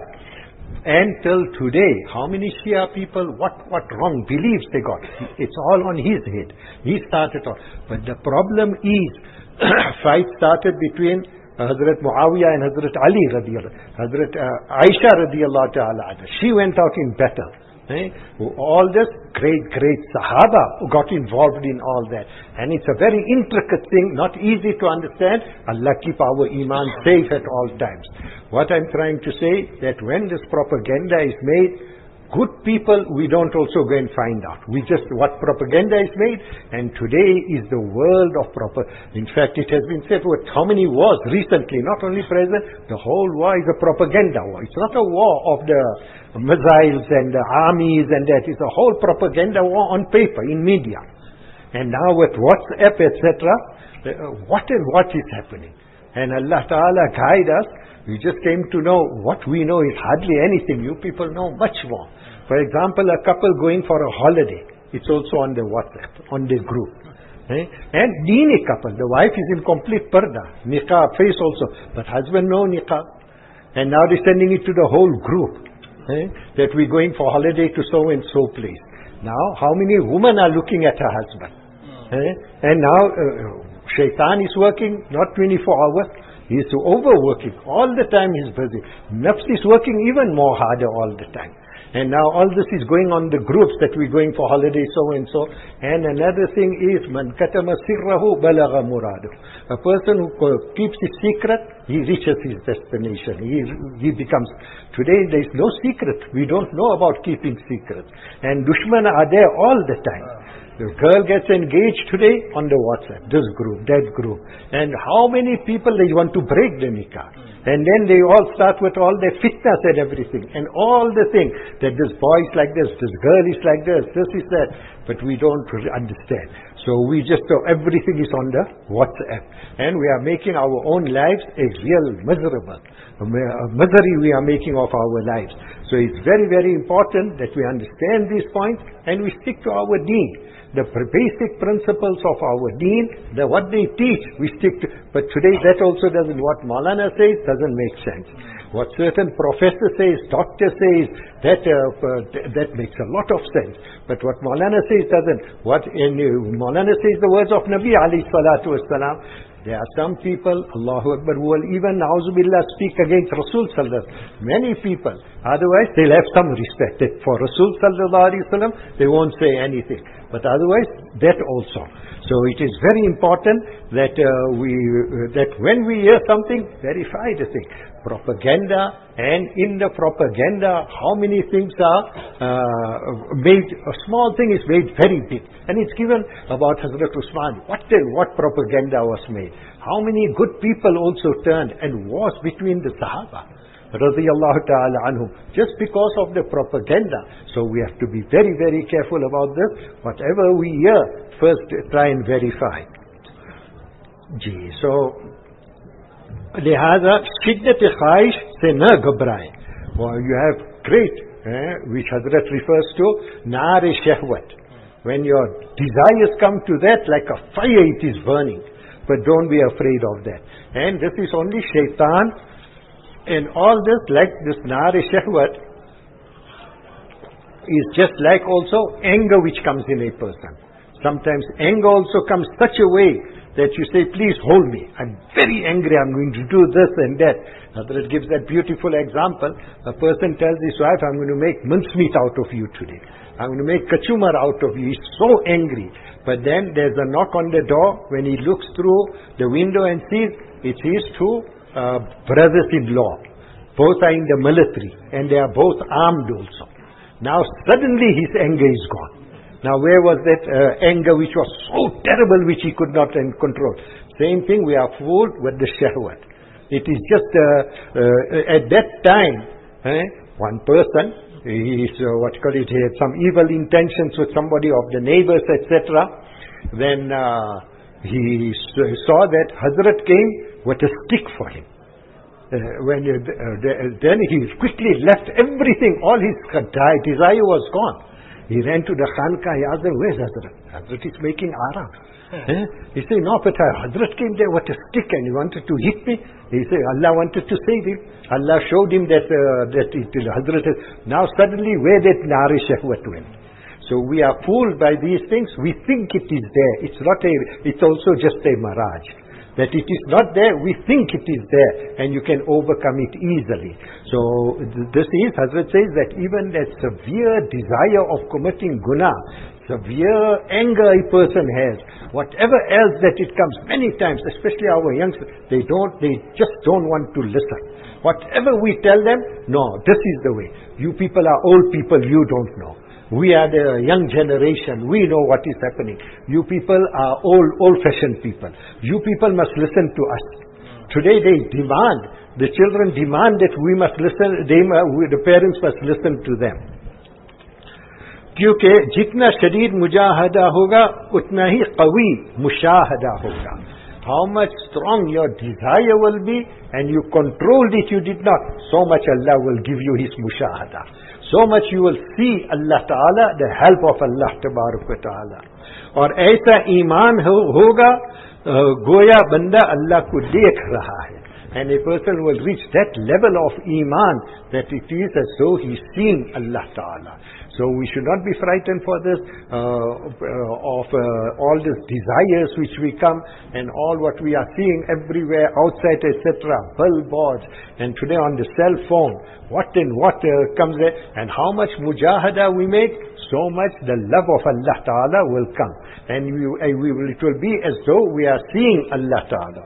And till today, how many Shia people, what, what wrong beliefs they got? It's all on his head. He started all. But the problem is, fight started between Hazrat Muawiyah and Hazrat Ali radiyallahu, Hazrat uh, Aisha radiyallahu ta'ala. She went out in battle. Eh? All this great, great Sahaba who got involved in all that. And it's a very intricate thing, not easy to understand. Allah keep our iman safe at all times. What I'm trying to say, that when this propaganda is made, good people, we don't also go and find out. We just, what propaganda is made, and today is the world of proper. In fact, it has been said, what, how many wars recently, not only present, the whole war is a propaganda war. It's not a war of the missiles and the armies and that. It's a whole propaganda war on paper, in media. And now with WhatsApp, et cetera, uh, what and what is happening. And Allah Ta'ala guide us. We just came to know, what we know is hardly anything. You people know much more. For example, a couple going for a holiday. It's also on the WhatsApp, on the group. Eh? And Deeni couple, the wife is in complete parda, niqab, face also. But husband no niqab. And now they're sending it to the whole group. Eh? That we're going for holiday to so and so place. Now, how many women are looking at her husband? Eh? And now, uh, Shaitan is working, not twenty-four hours. He is overworking. All the time he's busy. Nafs is working even more harder all the time. And now all this is going on the groups that we're going for holiday, so and so. And another thing is, man katama sirrahu balagha muradu. A person who keeps his secret, he reaches his destination. He, he becomes, today there is no secret. We don't know about keeping secrets. And dushman are there all the time. The girl gets engaged today on the WhatsApp, this group, that group. And how many people they want to break the nikah. And then they all start with all their fitness and everything. And all the things that this boy is like this, this girl is like this, this is that. But we don't understand. So we just know everything is on the WhatsApp. And we are making our own lives a real miserable. A misery we are making of our lives. So it's very, very important that we understand these points and we stick to our deen. The basic principles of our deen, the, what they teach, we stick to. But today that also doesn't, what Maulana says doesn't make sense. What certain professor says, doctor says, that uh, uh, that makes a lot of sense. But what Maulana says doesn't. What in, uh, Maulana says the words of Nabi alayhi salatu wasalam. There are some people, Allahu Akbar, who will even, na'uzubillah, speak against Rasul sallallahu alaihi wasallam. Many people. Otherwise, they'll have some respect. For Rasul sallallahu alaihi wasallam, they won't say anything. But otherwise, that also. So it is very important that uh, we uh, that when we hear something, verify the thing. Propaganda, and in the propaganda, how many things are uh, made, a small thing is made very big. And it's given about Hazrat Usman. What, what propaganda was made? How many good people also turned and wars between the Sahaba, radiyallahu ta'ala anhum, just because of the propaganda. So we have to be very, very careful about this. Whatever we hear, first try and verify. Gee, so लिहाजा शिद्दत ख्वाहिश से न घबराएं. Well, you have great, eh, which Hazrat refers to, nar shahwat. When your desires come to that, like a fire it is burning. But don't be afraid of that. And this is only shaitan. And all this, like this nar shahwat, is just like also anger which comes in a person. Sometimes anger also comes such a way that you say, please hold me. I'm very angry. I'm going to do this and that. Hazrat gives that beautiful example. A person tells his wife, I'm going to make mincemeat out of you today. I'm going to make kachumar out of you. He's so angry. But then there's a knock on the door. When he looks through the window and sees, it's his two uh, brothers-in-law. Both are in the military. And they are both armed also. Now suddenly his anger is gone. Now where was that uh, anger which was so terrible which he could not control? Same thing, we are fooled with the shahwat. It is just uh, uh, at that time, eh, one person, he is, uh, what you call it, he had some evil intentions with somebody of the neighbors, et cetera. Then uh, he saw that Hazrat came with a stick for him. Uh, when uh, uh, then he quickly left everything, all his desire was gone. He ran to the Khanka, he asked them, where's Hazrat? Hazrat is making aram. Eh? He said, no, but Hazrat came there with a stick and he wanted to hit me. He said, Allah wanted to save him. Allah showed him that uh, that it, Hazrat is. Now suddenly where that Nari Shahwat went. So we are fooled by these things. We think it is there. It's not a, it's also just a mirage. That it is not there, we think it is there, and you can overcome it easily. So this is, Hazrat says that even that severe desire of committing guna, severe anger a person has, whatever else that it comes, many times, especially our youngsters, they don't, they just don't want to listen. Whatever we tell them, no, this is the way. You people are old people, you don't know. We are the young generation. We know what is happening. You people are old, old-fashioned people. You people must listen to us. Today they demand, the children demand that we must listen, they, we, the parents must listen to them. क्योंकि जितना शदीद मुजाहदा होगा उतना ही कवी मुशाहदा होगा. How much strong your desire will be and you controlled it, you did not, so much Allah will give you His mushahada. So much you will see Allah Ta'ala, the help of Allah Tabarak wa Ta'ala. और ऐसा ईमान हो, होगा गोया बंदा अल्लाह को देख रहा है. And a person will reach that level of iman that it is as though he's seeing Allah Ta'ala. So we should not be frightened for this, uh, uh, of uh, all these desires which we come and all what we are seeing everywhere outside, et cetera. Billboards, and today on the cell phone, what and what uh, comes there, and how much mujahada we make, so much the love of Allah Ta'ala will come. And we, uh, we will, it will be as though we are seeing Allah Ta'ala.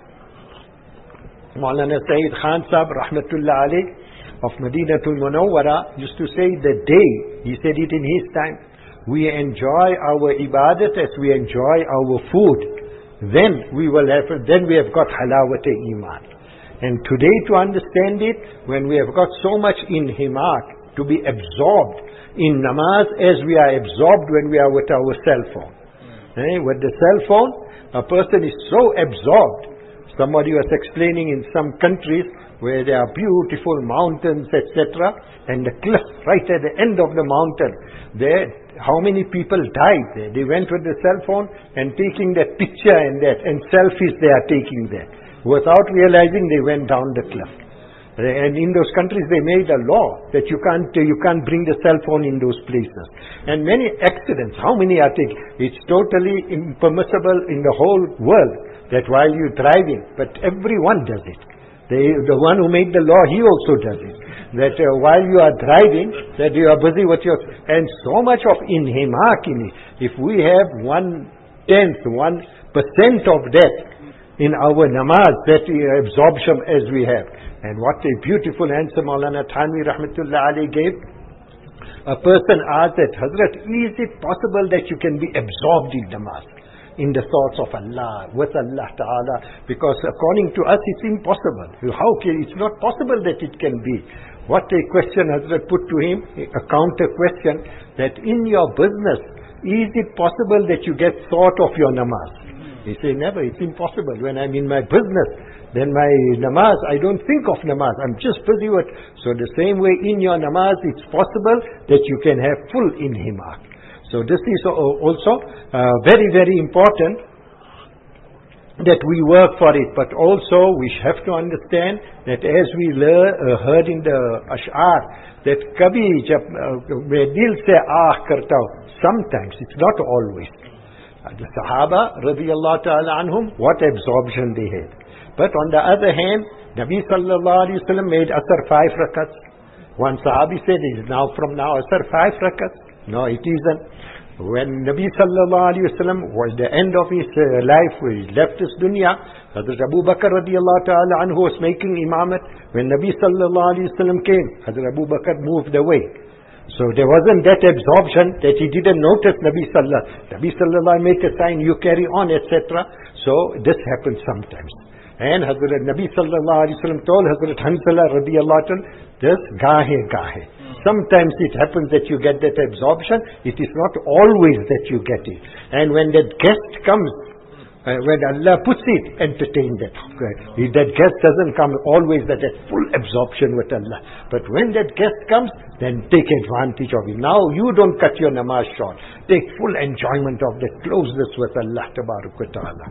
Maulana Sayyid Khan Sahib, Rahmatullah Alayh, of Madinatul Munawwara, used to say the day, he said it in his time, we enjoy our ibadat as we enjoy our food, then we will have, then we have got halawat iman. And today, to understand it, when we have got so much inhimak, to be absorbed in namaz as we are absorbed when we are with our cell phone. Mm. Eh? With the cell phone, a person is so absorbed. Somebody was explaining in some countries where there are beautiful mountains, et cetera, and the cliff right at the end of the mountain, there, how many people died there? They went with the cell phone and taking that picture and that, and selfies they are taking there. Without realizing they went down the cliff. And in those countries they made a law that you can't you can't bring the cell phone in those places. And many accidents, how many are taken? It's totally impermissible in the whole world that while you're driving, but everyone does it. They, the one who made the law, he also does it. That uh, while you are driving, that you are busy with your... And so much of inhimak in it. If we have one tenth, one percent of that in our namaz, that absorption as we have. And what a beautiful answer Maulana Thanvi Rahmatullah Ali gave. A person asked that, Hazrat, is it possible that you can be absorbed in namaz, in the thoughts of Allah, with Allah Ta'ala? Because according to us it's impossible. How can, it's not possible that it can be. What a question Hazrat put to him, a counter question, that in your business, is it possible that you get thought of your namaz? He said, never, it's impossible. When I'm in my business, then my namaz, I don't think of namaz. I'm just busy with... So the same way in your namaz, it's possible that you can have full inhimak. So this is also uh, very, very important that we work for it. But also we have to understand that as we learn, uh, heard in the Ash'ar, that kabhi jab mein dil se aah karta hu, sometimes, it's not always. The Sahaba, radiyallahu ta'ala anhum, what absorption they had. But on the other hand, Nabi sallallahu alayhi wa sallam made asr five rakats. One Sahabi said, is now from now asr five rakats. No, it isn't. When Nabi sallallahu alayhi wa sallam was the end of his uh, life, he left this dunya, Hazrat Abu Bakr radiyallahu ta'ala anhu was making imamat. When Nabi sallallahu alayhi wa sallam came, Hazrat Abu Bakr moved away. So there wasn't that absorption that he didn't notice Nabi Sallallahu. Nabi Sallallahu made a sign, you carry on, et cetera. So this happens sometimes. And Hazrat Nabi Sallallahu Alaihi Wasallam told Hazrat Hanzala radiyallahu anhu, this gahe gahe. Sometimes it happens that you get that absorption. It is not always that you get it. And when that guest comes, Uh, when Allah puts it, entertain that. If that guest doesn't come, always that, that full absorption with Allah. But when that guest comes, then take advantage of it. Now you don't cut your namaz short. Take full enjoyment of that closeness with Allah Tabarak wa Ta'ala.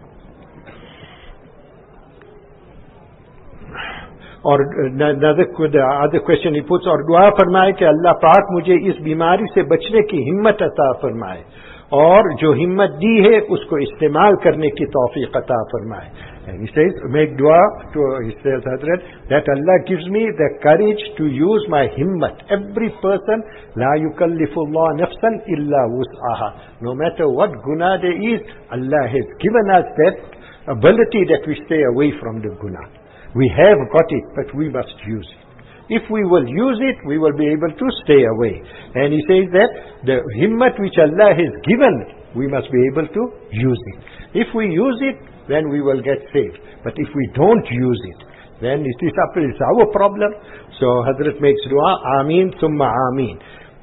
Or another the other question he puts, और दुआ फरमाए कि अल्लाह पाक मुझे इस बीमारी से बचने की हिम्मत अता फरमाए और जो हिम्मत दी है उसको इस्तेमाल करने की तौफीक अता फरमाए. And he says, make dua to, he says, Hazrat, that Allah gives me the courage to use my himmat. Every person, la yukallifullah nafsan illa wus'aha. No matter what guna there is, Allah has given us that ability that we stay away from the guna. We have got it, but we must use it. If we will use it, we will be able to stay away. And he says that the himmat which Allah has given, we must be able to use it. If we use it, then we will get saved. But if we don't use it, then it is up, it's our problem. So Hazrat makes dua, Ameen, Summa Ameen.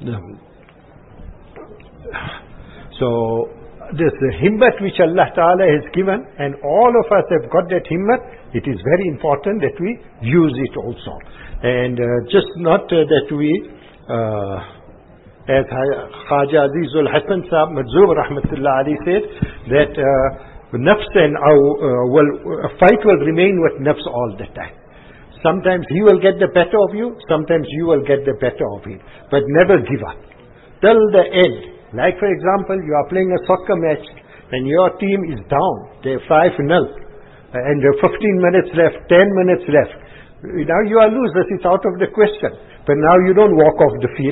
So this himmat which Allah Ta'ala has given, and all of us have got that himmat, it is very important that we use it also. And uh, just not uh, that we, uh, as Khaja Azizul Hasan Sahib Madzub Rahmatullah Ali said, that uh, nafs and uh, will, a fight will remain with nafs all the time. Sometimes he will get the better of you, sometimes you will get the better of him. But never give up. Till the end. Like for example, you are playing a soccer match and your team is down. They are five nil. And there are fifteen minutes left, ten minutes left. Now you are losers, it's out of the question. But now you don't walk off the field.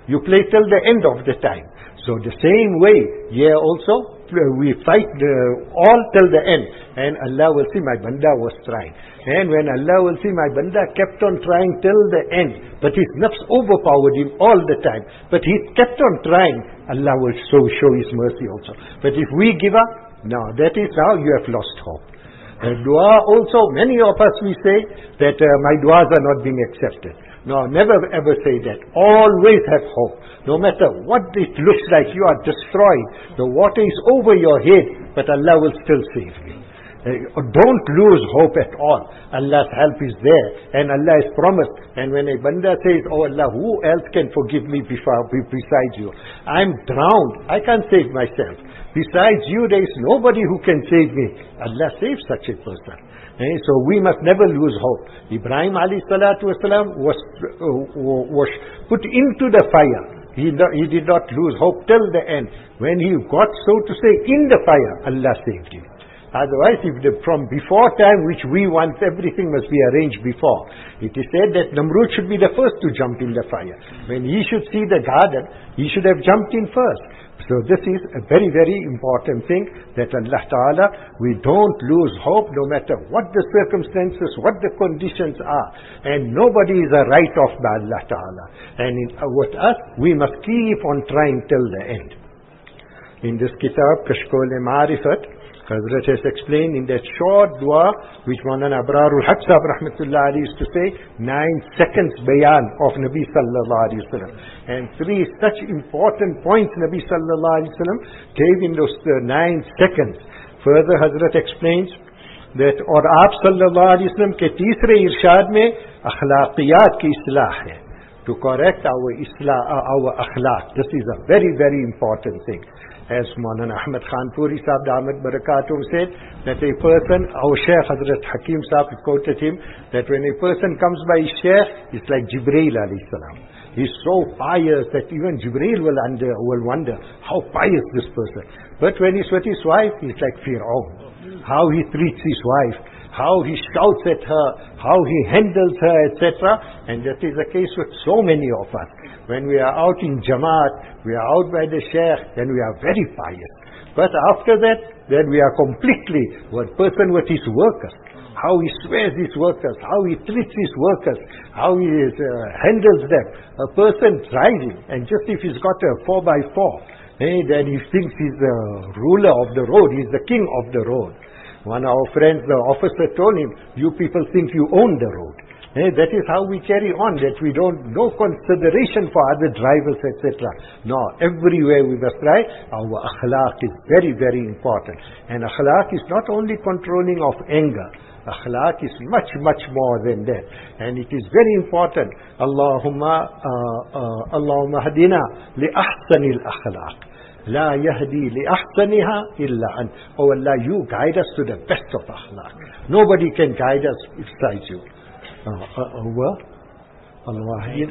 you play till the end of the time. So the same way, here also, we fight the, all till the end. And Allah will see my banda was trying. And when Allah will see my banda kept on trying till the end, but his nafs overpowered him all the time. But he kept on trying, Allah will show, show his mercy also. But if we give up, no, that is how you have lost hope. Uh, dua also, many of us we say that uh, my duas are not being accepted. No, never ever say that. Always have hope. No matter what it looks like, you are destroyed. The water is over your head, but Allah will still save you. Uh, don't lose hope at all. Allah's help is there, and Allah has promised. And when a banda says, oh Allah, who else can forgive me before, besides you? I'm drowned. I can't save myself. Besides you, there is nobody who can save me. Allah saves such a person. Eh, so we must never lose hope. Ibrahim alayhi salatu wasalam was, uh, was put into the fire. He, he did not lose hope till the end. When he got, so to say, in the fire, Allah saved him. Otherwise, if the, from before time, which we want, everything must be arranged before. It is said that Namrud should be the first to jump in the fire. When he should see the garden, he should have jumped in first. So this is a very, very important thing, that Allah Ta'ala, we don't lose hope no matter what the circumstances, what the conditions are. And nobody is a write-off by Allah Ta'ala. And in, uh, with us, we must keep on trying till the end. In this kitab, Kashkol-e-Ma'rifat, Hazrat has explained in that short dua, which Maulana Abrarul Haq Sahib Rahmatullah Ali used to say, nine seconds bayan of Nabi Sallallahu Alaihi Wasallam. And three such important points Nabi Sallallahu Alaihi Wasallam gave in those uh, nine seconds. Further, Hazrat explains that, और आप Sallallahu Alaihi Wasallam के तीसरे इरशाद में अखलाकियात की इस्लाह है. To correct our islah, uh, our akhlaq. This is a very, very important thing. As Maulana Ahmad Khan Puri Sahib Ahmad Barakatuh said, that a person, our Shaykh Hazrat Hakim Sahib quoted him, that when a person comes by his Shaykh, it's like Jibreel alayhi salam. He's so pious that even Jibreel will, under, will wonder how pious this person. But when he's with his wife, he's like Fir'aun. How he treats his wife, how he shouts at her, how he handles her, et cetera. And that is the case with so many of us. When we are out in Jamaat, we are out by the Shaykh, then we are very pious. But after that, then we are completely one person with his workers. How he swears his workers, how he treats his workers, how he is, uh, handles them. A person driving, and just if he's got a four by four, eh, then he thinks he's the ruler of the road, he's the king of the road. One of our friends, the officer told him, you people think you own the road. Eh, that is how we carry on, that we don't, no consideration for other drivers, et cetera. No, everywhere we must try, our akhlaq is very, very important. And akhlaq is not only controlling of anger. Akhlaq is much, much more than that. And it is very important. Allahumma, uh, uh, Allahumma hadina li ahsanil akhlaq. La yahdi li ahsaniha illa an. Oh Allah, you guide us to the best of akhlaq. Nobody can guide us besides you. هو الواحد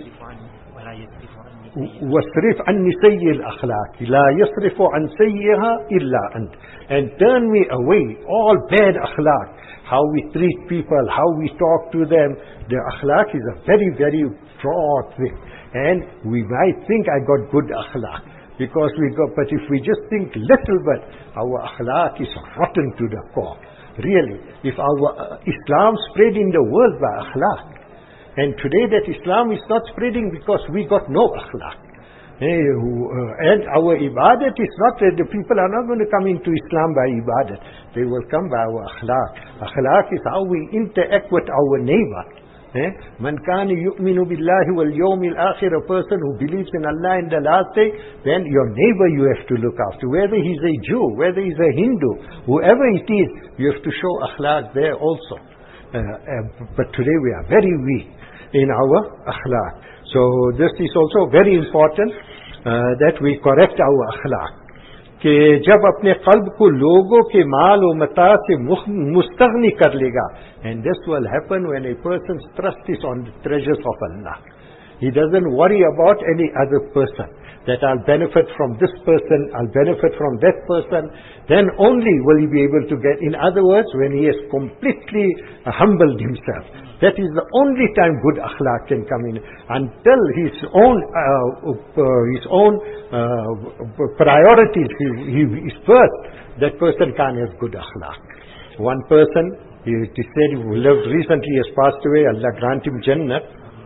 واصرف عني سيء الأخلاق لا يصرف عن سيئها إلا أنت. And turn me away all bad akhlaq, how we treat people, how we talk to them. The akhlaq is a very, very broad thing, and we might think I got good akhlaq because we got, but if we just think little bit, our akhlaq is rotten to the core. Really, if our uh, Islam spread in the world by akhlaq, and today that Islam is not spreading because we got no akhlaq. Hey, uh, and our ibadat is not, uh, the people are not going to come into Islam by ibadat. They will come by our akhlaq. Akhlaq is how we interact with our neighbor. Man kana yu'minu billahi wal yawmil akhir, a person who believes in Allah and the last day, then your neighbor you have to look after. Whether he's a Jew, whether he's a Hindu, whoever it is, you have to show akhlaq there also. Uh, uh, but today we are very weak in our akhlaq. So this is also very important uh, that we correct our akhlaq. कि जब अपने कल्ब को लोगों के माल और मता से मुस्तगनी कर लेगा, and this will happen when a person's trust is on the treasures of Allah. He doesn't worry about any other person. that I'll benefit from this person, I'll benefit from that person, then only will he be able to get. In other words, when he has completely humbled himself, that is the only time good akhlaq can come in. Until his own uh, uh, his own uh, priorities, he, he is first, that person can't have good akhlaq. One person, he, he said, who lived recently, has passed away, Allah grant him Jannah.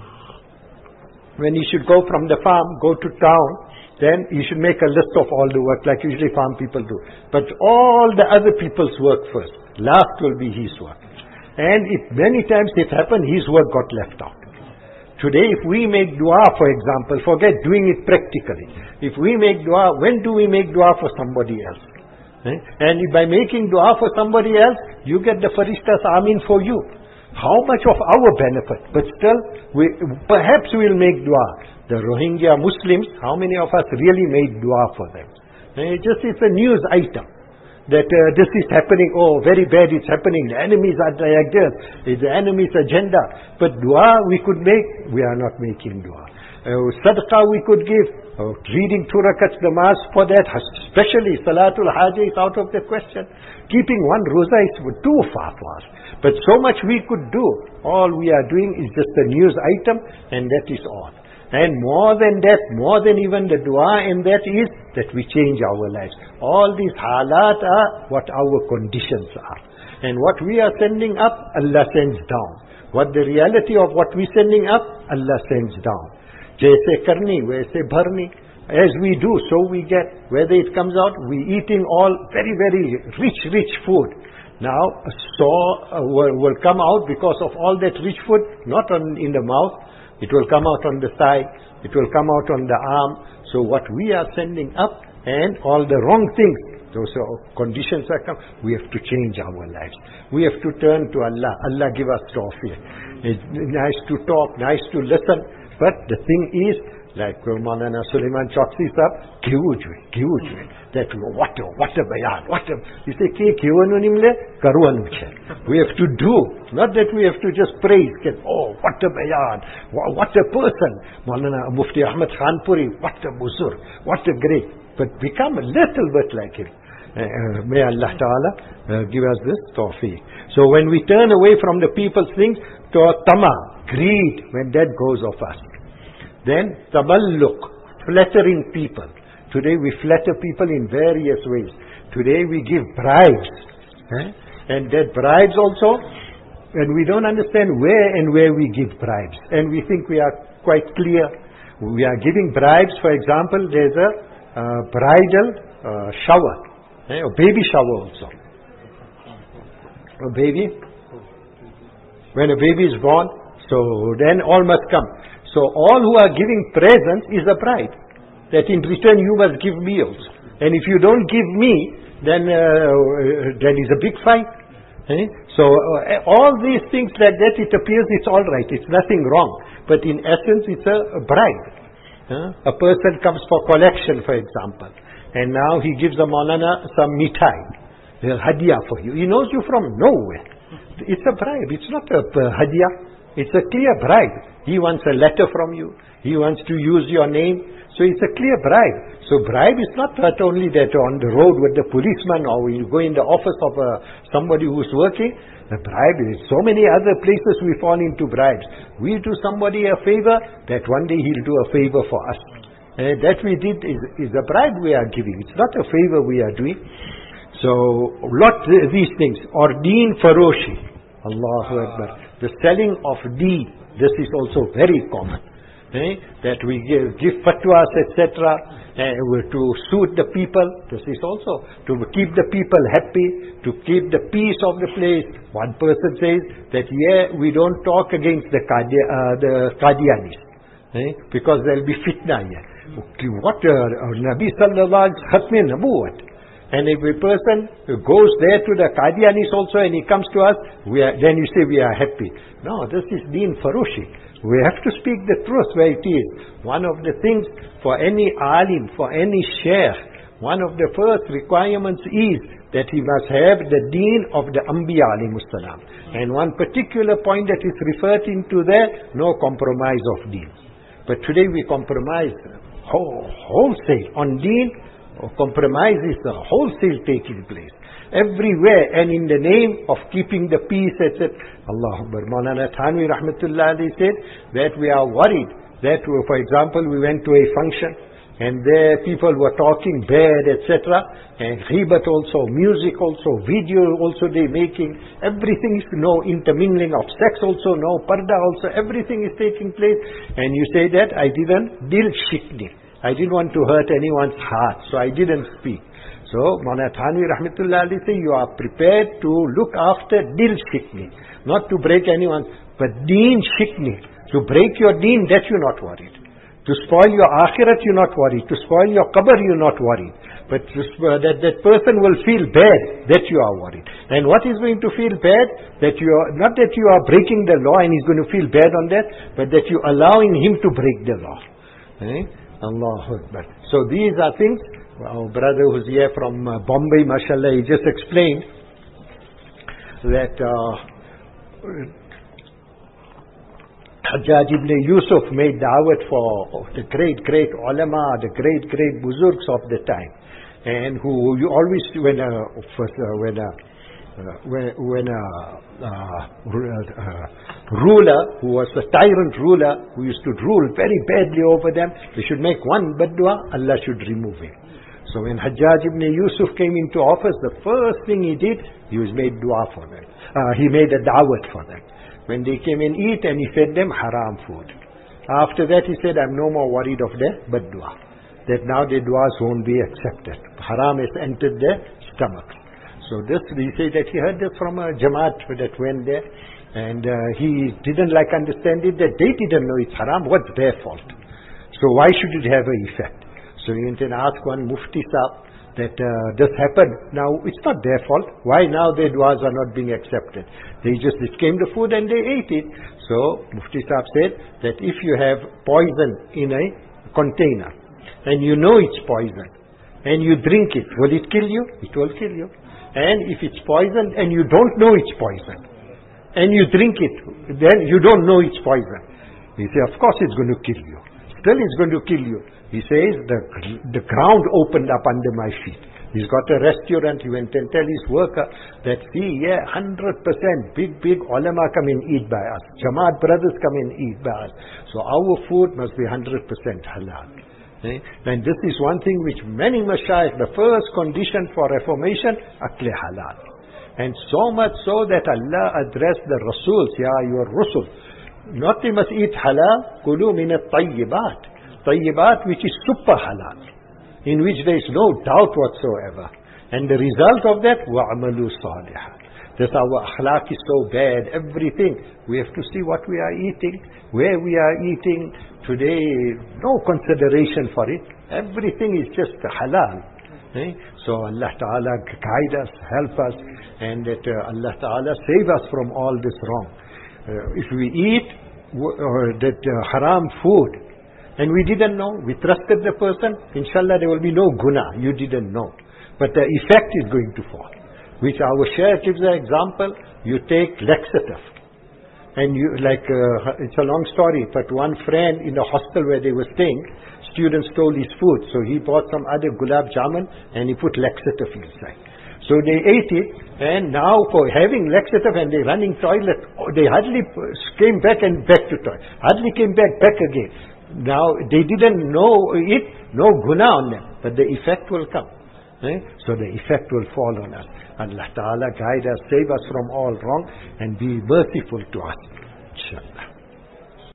When he should go from the farm, go to town, then he should make a list of all the work, like usually farm people do. But all the other people's work first. Last will be his work. And it, many times it happened, his work got left out. Today, if we make dua, for example, forget doing it practically. If we make dua, when do we make dua for somebody else? Eh? And by making dua for somebody else, you get the Farishtas Amin for you. How much of our benefit? But still, we, perhaps we'll make dua. The Rohingya Muslims, how many of us really made dua for them? Eh? Just it's a news item. That uh, this is happening, oh, very bad, it's happening, the enemies are like this, it's the enemy's agenda. But dua we could make, we are not making dua. Uh, sadaqah we could give, uh, reading two rakats namaz for that, especially Salatul Hajj is out of the question. Keeping one roza is too far for us. But so much we could do. All we are doing is just a news item, and that is all. And more than that, more than even the dua, and that is that we change our lives. All these halat are what our conditions are. And what we are sending up, Allah sends down. What the reality of what we are sending up, Allah sends down. Jaise karni, waise bharni. As we do, so we get. Whether it comes out, we eating all very, very rich, rich food. Now, a sore uh, will, will come out because of all that rich food, not on, in the mouth. It will come out on the thigh. It will come out on the arm. So what we are sending up, and all the wrong things, those are conditions that come, we have to change our lives. We have to turn to Allah. Allah give us tawfiq. It's nice to talk, nice to listen. But the thing is, like Maulana Sulaiman Chokshi sahab, kevu jwe, kevu jwe. That what a, what a bayan, what a, you say, ke kevanu nimle, karwanu che. We have to do, not that we have to just praise, get, oh, what a bayan, what a person. Maulana Mufti Ahmad Khanpuri, what a buzur, what a great. But become a little bit like him. Uh, may Allah Ta'ala uh, give us this tawfiq. So when we turn away from the people's things to tama, greed, when that goes off us. Then tamalluq, flattering people. Today we flatter people in various ways. Today we give bribes. Eh? And that bribes also, and we don't understand where and where we give bribes. And we think we are quite clear. We are giving bribes, for example, there's a uh, bridal uh, shower, eh? a baby shower also. A baby, when a baby is born, so then all must come. So all who are giving presents is a bribe. That in return you must give me also. And if you don't give me, then uh, there is a big fight. Eh? So uh, all these things like that, it appears it's all right. It's nothing wrong. But in essence, it's a, a bribe. Uh, a person comes for collection, for example. And now he gives a Maulana some mithai. A hadiah for you. He knows you from nowhere. It's a bribe. It's not a uh, hadiah. It's a clear bribe. He wants a letter from you. He wants to use your name. So it's a clear bribe. So bribe is not that only that on the road with the policeman, or you go in the office of uh, somebody who's working. The bribe is so many other places we fall into bribes. We do somebody a favor, that one day he'll do a favor for us. Uh, that we did is, is a bribe we are giving. It's not a favor we are doing. So, lot uh, these things. Or deen faroshi. Allahu Akbar. The selling of deen. This is also very common. Eh? That we give, give fatwas, et cetera, eh, to suit the people. This is also to keep the people happy, to keep the peace of the place. One person says that, yeah, we don't talk against the, Qadi, uh, the Qadianis, eh? because there will be fitna here. What uh, Nabi Sallallahu Alaihi Wasallam khatme nabuwat. And if a person goes there to the Qadianis also and he comes to us, we are, then you say we are happy. No, this is deen farushi. We have to speak the truth where it is. One of the things for any alim, for any sheikh, one of the first requirements is that he must have the deen of the Anbiya alayhimus salam. And one particular point that is referred into there, no compromise of deen. But today we compromise wholesale. On deen, compromise is the wholesale taking place. Everywhere, and in the name of keeping the peace, et cetera. Allah Akbar. Maulana Thanvi Rahmatullah Ali said that we are worried that, for example, we went to a function and there people were talking bad, et cetera. And ghibat also, music also, video also they making. Everything is no intermingling of sex also, no parda also. Everything is taking place. And you say that I didn't dil shikni. I didn't want to hurt anyone's heart, so I didn't speak. So, Maulana Thanvi Rahmatullah Ali say, you are prepared to look after dil shikni, not to break anyone, but deen shikni. To break your deen, that you're not worried. To spoil your akhirat, you're not worried. To spoil your qabr, you're not worried. But to, uh, that that person will feel bad, that you are worried. And what is going to feel bad? That you are, not that you are breaking the law and he's going to feel bad on that, but that you're allowing him to break the law. Eh? Allahu Akbar. So these are things. Our brother who's here from uh, Bombay, mashallah, he just explained that uh, Hajjaj ibn Yusuf made da'wat for the great, great ulama, the great, great buzurgs of the time. And who you always, when a, first, uh, when a, uh, when, when a uh, uh, ruler, who was a tyrant ruler, who used to rule very badly over them, they should make one bad dua, Allah should remove him. So when Hajjaj ibn Yusuf came into office, the first thing he did, he was made dua for them. Uh, he made a da'wat for them. When they came and eat, and he fed them haram food. After that he said, I'm no more worried of their bad dua. That now their duas won't be accepted. Haram has entered their stomachs. So this, we say that he heard this from a Jamaat that went there. And uh, he didn't like understand it, that they didn't know it's haram. What's their fault? So why should it have an effect? So he went and asked one Mufti Sahib that uh, this happened. Now, it's not their fault. Why now their duas are not being accepted? They just, it came the food and they ate it. So, Mufti Sahib said that if you have poison in a container and you know it's poison and you drink it, will it kill you? It will kill you. And if it's poison and you don't know it's poison and you drink it, then you don't know it's poison. He said, of course it's going to kill you. Still it's going to kill you. He says, the, the ground opened up under my feet. He's got a restaurant. He went and tell his worker that, see, yeah, one hundred percent big, big ulama come and eat by us. Jamaat brothers come and eat by us. So our food must be one hundred percent halal. Eh? And this is one thing which many mashayikh, the first condition for reformation, akle halal. And so much so that Allah addressed the Rasuls, yeah, your Rasul. Not they must eat halal, kulu min at-tayyibat. Tayyibat, which is super halal, in which there is no doubt whatsoever. And the result of that, wa'amalu salihah. That our akhlaq is so bad, everything. We have to see what we are eating, where we are eating. Today, no consideration for it. Everything is just halal. Eh? So Allah Ta'ala guide us, help us, and that uh, Allah Ta'ala save us from all this wrong. Uh, if we eat uh, that uh, haram food, and we didn't know, we trusted the person, inshallah there will be no guna, you didn't know. But the effect is going to fall. Which our Shaykh gives an example, you take laxative. And you, like, uh, it's a long story, but one friend in the hostel where they were staying, students stole his food, so he bought some other gulab jamun and he put laxative inside. So they ate it, and now for having laxative and they running toilet, they hardly came back and back to toilet. Hardly came back, back again. Now, they didn't know it, no guna on them, but the effect will come. Eh? So the effect will fall on us. Allah Ta'ala guide us, save us from all wrong, and be merciful to us. Inshallah.